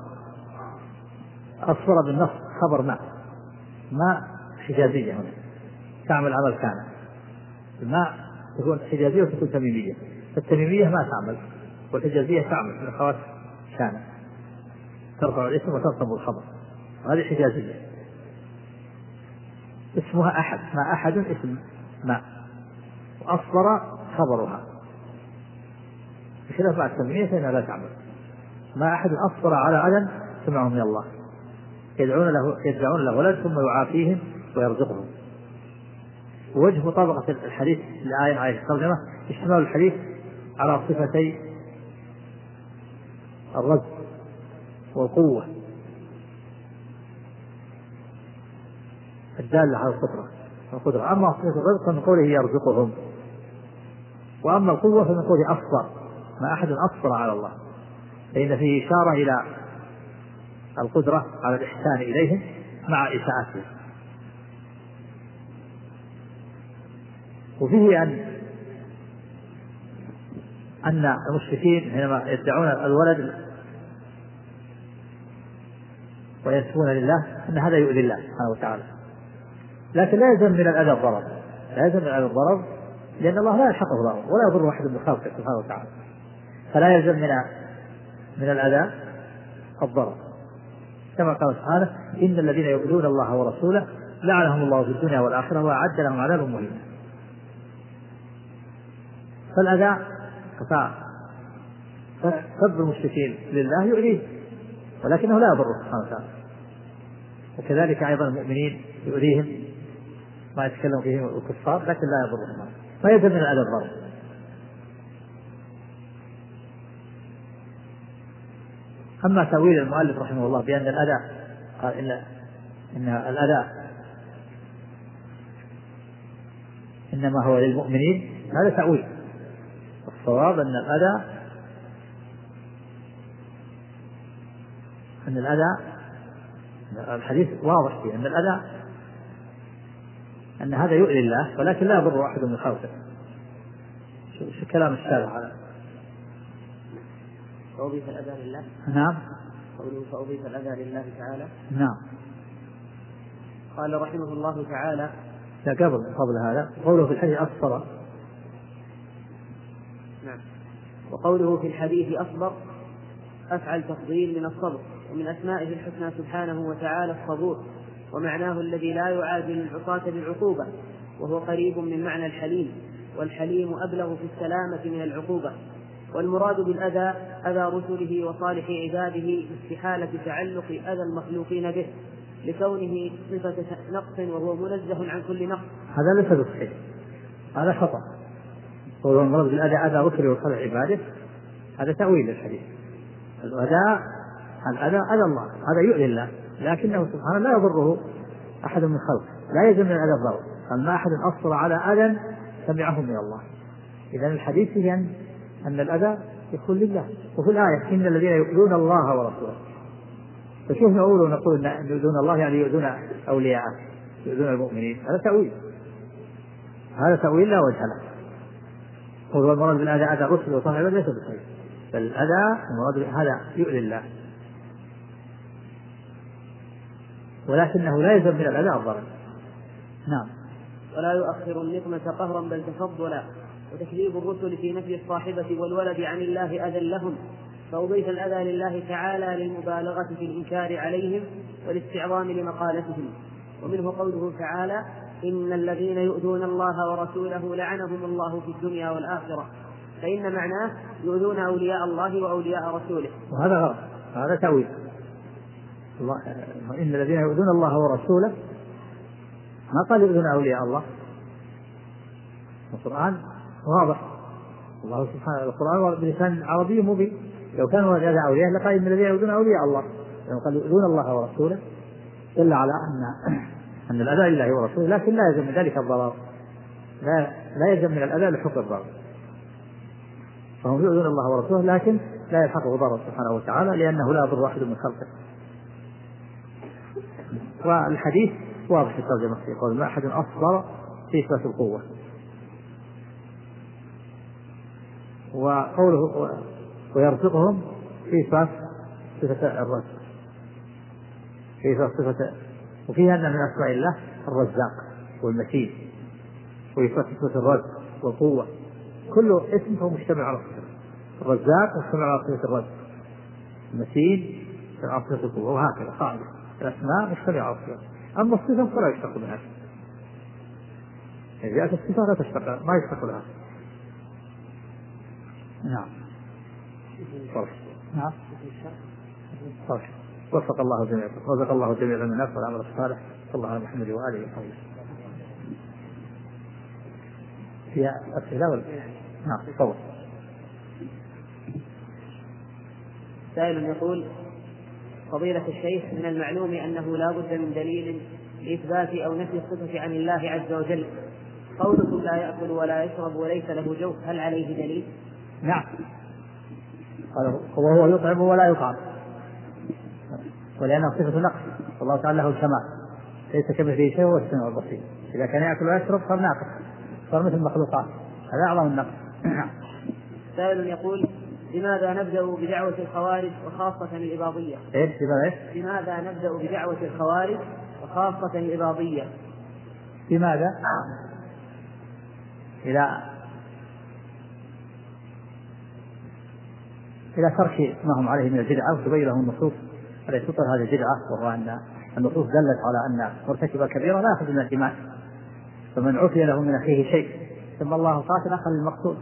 أصبر بالنص خبر ما حجازية هنا تعمل عمل كان، ما تكون حجازية وتكون تميمية، فالتميمية ما تعمل والحجازية تعمل من أخوات كان، ترفع الاسم وتنصب الخبر، وهذه حجازية. اسمها أحد، ما أحد اسم ما، وأصبر خبرها، بخلاف مع التميمية فإنها لا تعمل. ما أحد أصبر على أذى سمعه من الله يدعون له ولد ثم يعافيهم ويرزقهم. ووجه مطابقة الحديث للآية عليه الترجمة اشتمال الحديث على صفتي الرزق والقوة الدالة على القدرة. أما صفة الرزق فمن قوله يرزقهم، وأما القوة فمن قوله أصبر. ما أحد أصبر على الله، فإن فيه إشارة إلى القدرة على الإحسان إليهم مع إساءتهم. وفيه أن المشركين حينما يدعون الولد وينسبون لله أن هذا يؤذي الله سبحانه وتعالى، لكن لا يلزم من الأذى الضرر، لأن الله لا يلحقه ضرر ولا يضر أحد من خلقه سبحانه وتعالى، فلا يلزم من الأذى الضرر، كما قال سبحانه: إن الذين يؤذون الله ورسوله لعنهم الله في الدنيا والآخرة وأعد لهم عذابا مهينا. فالأذى سب المشركين لله يؤذيه ولكنه لا يضره سبحانه وتعالى، وكذلك أيضا المؤمنين يؤذيهم ما يتكلم فيه الكفار لكن لا يضرهم، ما يلزم من الأذى الضرر. أما تأويل المؤلف رحمه الله بأن الأذى قال إن الأذى إنما هو للمؤمنين، هذا تأويل. الصواب أن الأذى الحديث واضح فيه أن هذا يؤذي الله ولكن لا يضر أحد من خلقه. شو كلام الشارع على فأضيف الأذى لله؟ نعم. قوله فأضيف الأذى لله تعالى. نعم. قال رحمه الله تعالى: لا قبل هذا قوله في الحديث أصبر. نعم. وقوله في الحديث أصبر أفعل تفضيل من الصبر، ومن أسمائه الحسنى سبحانه وتعالى الصبور، ومعناه الذي لا يعادل العصاة بالعقوبة، وهو قريب من معنى الحليم، والحليم أبلغ في السلامة من العقوبة. والمراد بالأذى أذى رسله وصالح عباده باستحالة تعلق أذى المخلوقين به لكونه صفة نقص وهو منزه عن كل نقص. هذا ليس بصحيح، هذا خطأ. والمراد بالأذى أذى رسله وصالح عباده هذا تأويل الحديث. الأذى أذى الله، هذا يؤذي الله لكنه سبحانه لا يضره أحد من خلق لا يلزم من الأذى الضرر، قال ما أحد أصر على أذى سمعه من الله. إذا الحديث فيه أن الأذى يكون لله. وفي الآية إن الذين يؤذون الله ورسوله، فشوف نقول أن يؤذون الله يعني يؤذون أولياءه، يؤذون المؤمنين، هذا تأويل لا وجه له. هو المراد بالأذى أذى الرسل وصاحب الأذى ليس بخير، بل الأذى المراد هذا يؤذي الله، ولكنه لا يلزم من الأذى الضرر. نعم. ولا يؤخر النقمة قهرا بل تفضلا. وتكذيب الرسل في نفي الصاحبة والولد عن الله أذى لهم، فأضيف الأذى لله تعالى للمبالغة في الإنكار عليهم والاستعظام لمقالتهم. ومنه قوله تعالى إن الذين يؤذون الله ورسوله لعنهم الله في الدنيا والآخرة، فإن معناه يؤذون أولياء الله وأولياء رسوله. وهذا غلط، هذا تأويل. إن الذين يؤذون الله ورسوله ما قال يؤذون أولياء الله. القرآن واضح، الله سبحانه القرآن بلسان عربي مبين. لو كانوا هذا أولياء لقال إن الذين يؤذون أولياء الله، لو قال يؤذون الله ورسوله دل على أن الأذى لله ورسوله، لكن لا يلزم من ذلك الضرر، لا يلزم من الأذى لحق الضرر. فهم يؤذون الله ورسوله لكن لا يلحقه ضرر سبحانه وتعالى، لأنه لا يضر واحد من خلقه. والحديث واضح في الترجمة، يقول ما أحد أصغر في إثبات القوة. وقوله ويرزقهم في إثبات صفة الرزق، في إثبات صفة، وفيها أن من أسماء الله الرزاق والمتين، وإثبات صفة الرزق والقوة. كل اسم هو مجتمع على صفة الرزاق، مجتمع على صفة الرزق، المتين على صفة القوة، وهكذا قاعدة الأسماء مجتمع على صفة. أما الصفة فلا يشتق منها، إذا جاءت الصفة لا تشتق، ما يشتق لها. نعم. نعم. وفق الله جميعا، رزق الله جميعا من الناس والعمل الصالح. صلى الله على محمد وآله وصحبه. فيها أسئلة ولا؟ نعم. تفضل. سائل يقول فضيلة الشيخ من المعلوم أنه لا بد من دليل لإثبات أو نفي الصفة عن الله عز وجل. قولكم لا يأكل ولا يشرب وليس له جوف، هل عليه دليل؟ نعم. وهو يطعم ولا يطعم، ولأنه صفة نقص، والله تعالى له الكمال، ليس كمثله شيء وهو السميع البصير. إذا كان يأكل ويشرب صار ناقص، صار مثل المخلوقات، هذا أعظم النقص. سائل يقول لماذا نبدأ بدعوة الخوارج وخاصة الإباضية؟ لماذا نبدأ بدعوة الخوارج وخاصة الإباضية؟ لماذا؟ إلى ترك ما هم عليه من البدعة، وتبين لهم النصوص التي تبطل هذه البدعة، وهو أن النصوص دلت على أن مرتكب الكبيرة لا يأخذ من الإيمان، فمن عفي له من أخيه شيء ثم الله قاتل أخذ المقتول.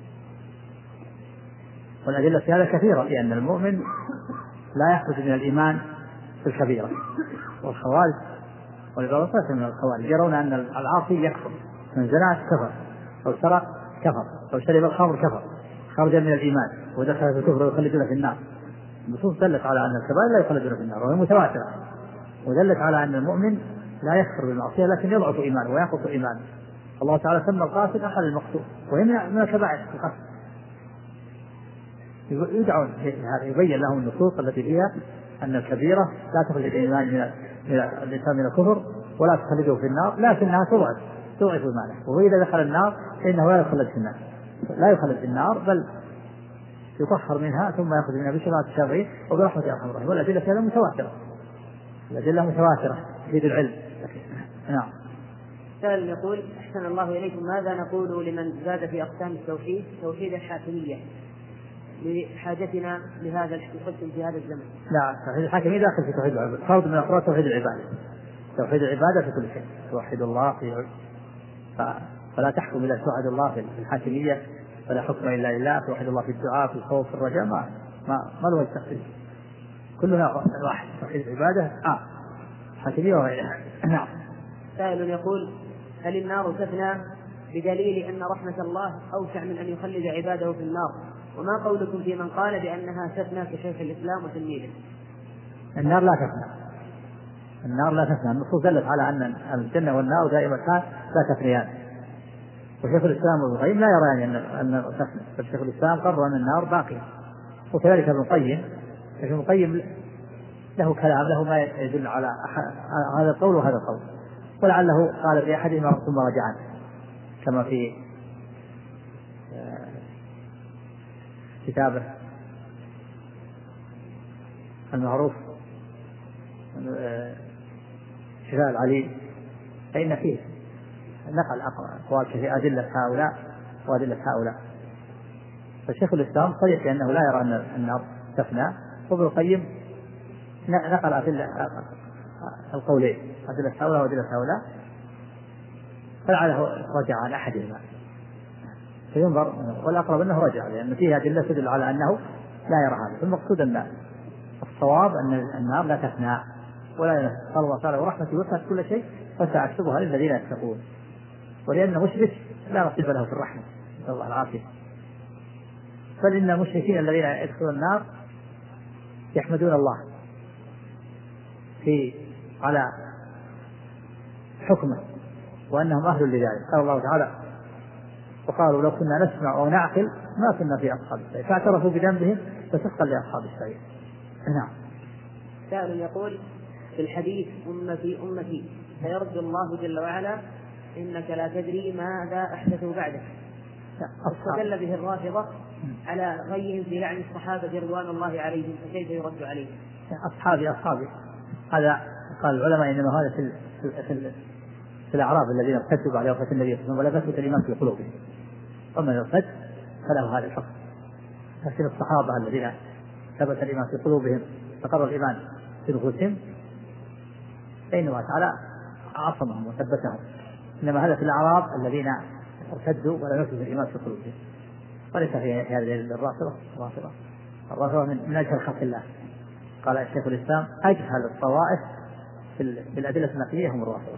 والأدلة في هذا كثيرة، لأن المؤمن لا يخرج من الإيمان في الكبيرة. والخوارج والإباضية من الخوارج يرون أن العاصي يكفر، من زنا كفر، أو سرق كفر، أو شرب الخمر كفر، خرج من الإيمان ودخل في الكفر ويخلدون في النار. النصوص دلت على أن الكبائر لا يخلدون في النار، وهي متواترة، ودلت على أن المؤمن لا يكفر بالمعصية لكن يضعف إيمانه وينقص إيمانه. الله تعالى سمى القاتل أخذ المقتول، وهي من الكبائر القتل. يدعون يبين لهم النصوص التي فيها أن الكبيرة لا تخرج الإيمان من الإنسان من الكفر ولا تخلده في النار، لكنها تضعف إيمانه، وهو إذا دخل النار فإنه لا يخلد في النار، لا يخلد في النار بل يطهر منها ثم يأخذ منها بشفاعة الشافعين وبرحمة أرحم الراحمين. والأدلة فيها متواترة، الأدلة متواترة تفيد العلم. نعم. سائل يقول أحسن الله إليكم، ماذا نقول لمن زاد في أقسام التوحيد توحيد الحاكمية لحاجتنا لهذا الحكم في هذا الزمن؟ لا، توحيد الحاكمية داخل في توحيد العبادة، فرض من أفراد توحيد العبادة. توحيد العبادة في كل شيء، توحيد الله فلا تحكم إلا توحد الله في الحاكمية، فلا حكم إلا لله، توحد الله في الدعاء في الخوف في الرجاء، ما له التخصيص، كلنا واحد. توحيد العبادة حاكمية وغيرها. نعم. سائل يقول هل النار تفنى بدليل أن رحمة الله أوسع من أن يخلد عباده في النار؟ وما قولكم في من قال بأنها تفنى كشيخ الإسلام وتلميذه؟ النار لا تفنى، النار لا تفنى. النصوص دلت على أن الجنة والنار دائمتان لا تفنيان. وشيخ الإسلام ابن القيم لا يرى أن تفنى، بل شيخ الإسلام قرر أن النار باقية. وكذلك ابن القيم له كلام، له ما يدل على هذا القول وهذا القول، ولعله قال في أحدهما ثم رجعان، كما في كتابه المعروف شفاء العليل، فإن فيه نقل أقوال في أدلة هؤلاء وأدلة هؤلاء. فشيخ الإسلام صريح بأنه لا يرى أن النار تفنى، وابن القيم نقل أدلة القولين، أدلة هؤلاء وأدلة هؤلاء، فلعله رجع عن أحدهما فينظر، والأقرب أنه رجع، لأن فيها أدلة تدل على أنه لا يرى هذا. فالمقصود أن الصواب أن النار لا تفنى ولا ينفع. قال الله تعالى ورحمتي وسعت كل شيء فسأكتبها للذين يتقون. ولأن مشرك لا نصيب له في الرحمة، نسأل الله العافية. بل إن المشركين الذين يدخلون النار يحمدون الله على حكمه وأنهم أهل لذلك. قال الله تعالى وقالوا لو كنا نسمع أو نعقل ما كنا في أصحاب السعير فاعترفوا بذنبهم فسحقا لأصحاب السعير. نعم. سائل يقول في الحديث أمتي أمتي فيرد الله جل وعلا إنك لا تدري ماذا أحدثوا بعدك، استدل به الرافضة على غيهم في لعن الصحابة رضوان الله عليهم، فكيف يرد عليهم؟ أصحابي هذا قال العلماء إنما هذا في الأعراب الذين ارتدوا بعد وفاة النبي صلى الله عليه وسلم ولبثوا الإيمان في قلوبهم، ومن ارتد فله هذا الحكم. لكن الصحابة الذين ثبت الإيمان في قلوبهم فقر الإيمان في نفوسهم فإن الله تعالى عصمهم وثبتهم، إنما هذا في الأعراب الذين ارتدوا ولم يثبت الإيمان في قلوبهم. وليس في هذه الرافضة من أجهل خلق الله. قال الشيخ الإسلام أجهل الطوائف في الأدلة النقلية هم الرافضة،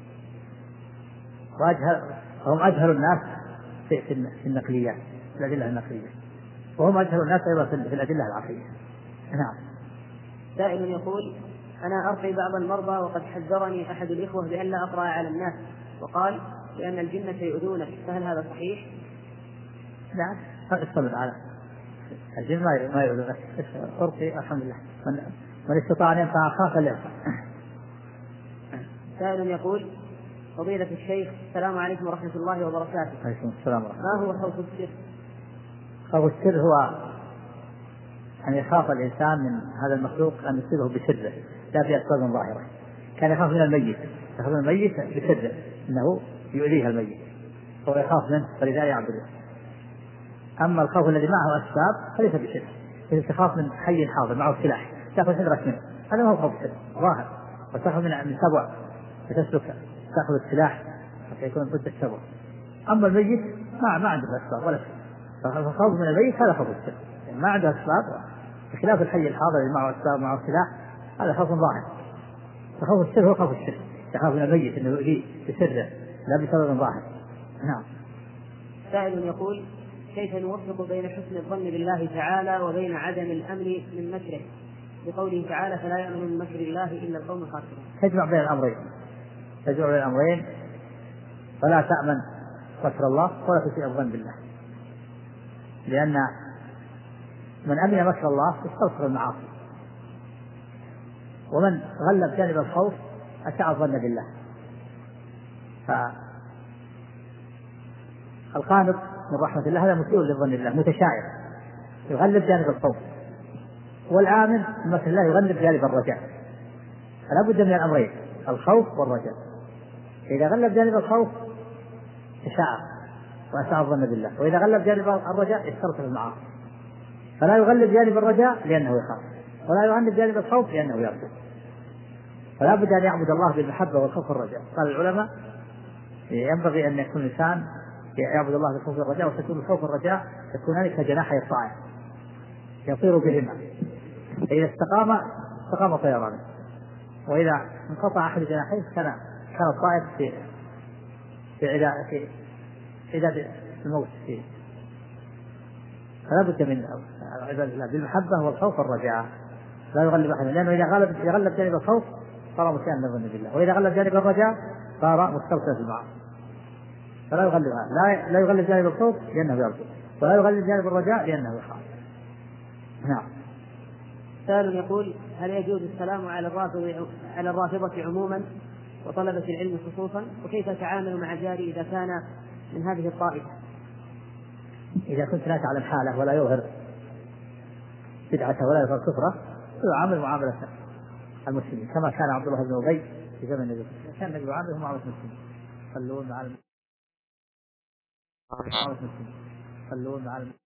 وهم أجهل الناس في النقليات، في الأدلة النقلية، وهم أجهل الناس أيضا في الأدلة العقلية. نعم. سائل يقول أنا أرقي بعض المرضى وقد حذرني أحد الإخوة بأن لا أقرأ على الناس، وقال لأن الجنة يؤذونك، فهل هذا صحيح؟ نعم. استمر على الجن ما يؤذونك، أرقي الحمد لله، من استطاع أن ينفع أخاه فلينفع. سائل يقول فضيلة الشيخ السلام عليكم ورحمة الله وبركاته. عليكم السلام ورحمة الله. ما هو خوف السر؟ خوف السر هو أن يخاف الإنسان من هذا المخلوق أن يصيبه بسره لا بأسباب ظاهرة. كان يخاف من الميت بسره أنه يؤذيه الميت هو يخاف منه فلذا يعبده. أما الخوف الذي معه أسباب فليس بسر، إذا تخاف من حي حاضر معه سلاح تأخذ حذرك منه، هذا ما هو خوف سر ظاهر. وتخاف من سبع فتسلك تأخذ السلاح حتى يكون ضد السبع. أما الميت ما عنده أسباب ولا شيء، فالخوف من الميت هذا خوف السر، يعني ما عنده أسباب، بخلاف الحي الحاضر اللي معه أسباب معه سلاح هذا خوف ظاهر. فخوف السر هو خوف السر، يخاف من الميت أنه يؤذيه بسره لا بسبب ظاهر. نعم. سائل يقول كيف نوفق بين حسن الظن بالله تعالى وبين عدم الأمن من مكره، بقوله تعالى فلا يأمن من مكر الله إلا القوم الخاسرون؟ تجمع بين الأمرين، فلا تأمن مكر الله ولا تسيء الظن بالله، لأن من أمن مكر الله يستغفر المعاصي، ومن غلب جانب الخوف أساء الظن بالله. فالقانط من رحمة الله هذا مسيء للظن الله متشائم يغلب جانب الخوف، والآمن من مكر الله يغلب جانب الرجاء. فلا بد من الأمرين الخوف والرجاء. إذا غلب جانب الخوف تشاءم وأساء الظن بالله، وإذا غلب جانب الرجاء يستغفر المعاصي. فلا يغلب جانب الرجاء لأنه يخاف، ولا يغلب جانب الخوف لأنه يرجو. فلا بد أن يعبد الله بالمحبة والخوف والرجاء. قال العلماء ينبغي أن يكون الإنسان يعبد الله بالخوف والرجاء، وتكون الخوف والرجاء يكونان كجناحي الطائر يطير بهما، فإذا استقام طيرانه، وإذا انقطع أحد جناحيه كان الطائر في عداد الموت فيه. فلا بد من عبادة الله بالمحبة والخوف والرجاء، لا يغلب أحد، لأنه إذا غلب جانب الخوف صار مسيئا لظن بالله. وإذا غلب جانب الرجاء صار مسترسلا في المعاصي. فلا يغلبها، لا يغلب جانب الخوف لأنه يرجو، ولا يغلب جانب الرجاء لأنه يخاف. نعم. سائل يقول: هل يجوز السلام على الرافضة عموما وطلبة العلم خصوصا؟ وكيف تعامل مع جاري إذا كان من هذه الطائفة؟ إذا كنت لا تعلم حاله ولا يظهر بدعته ولا يظهر كفره يعامل معاملة المسلمين، كما كان عبد الله بن أبي في زمن النبي، كان النبي يعامله معاملة المسلمين، صلون مع المسلمين.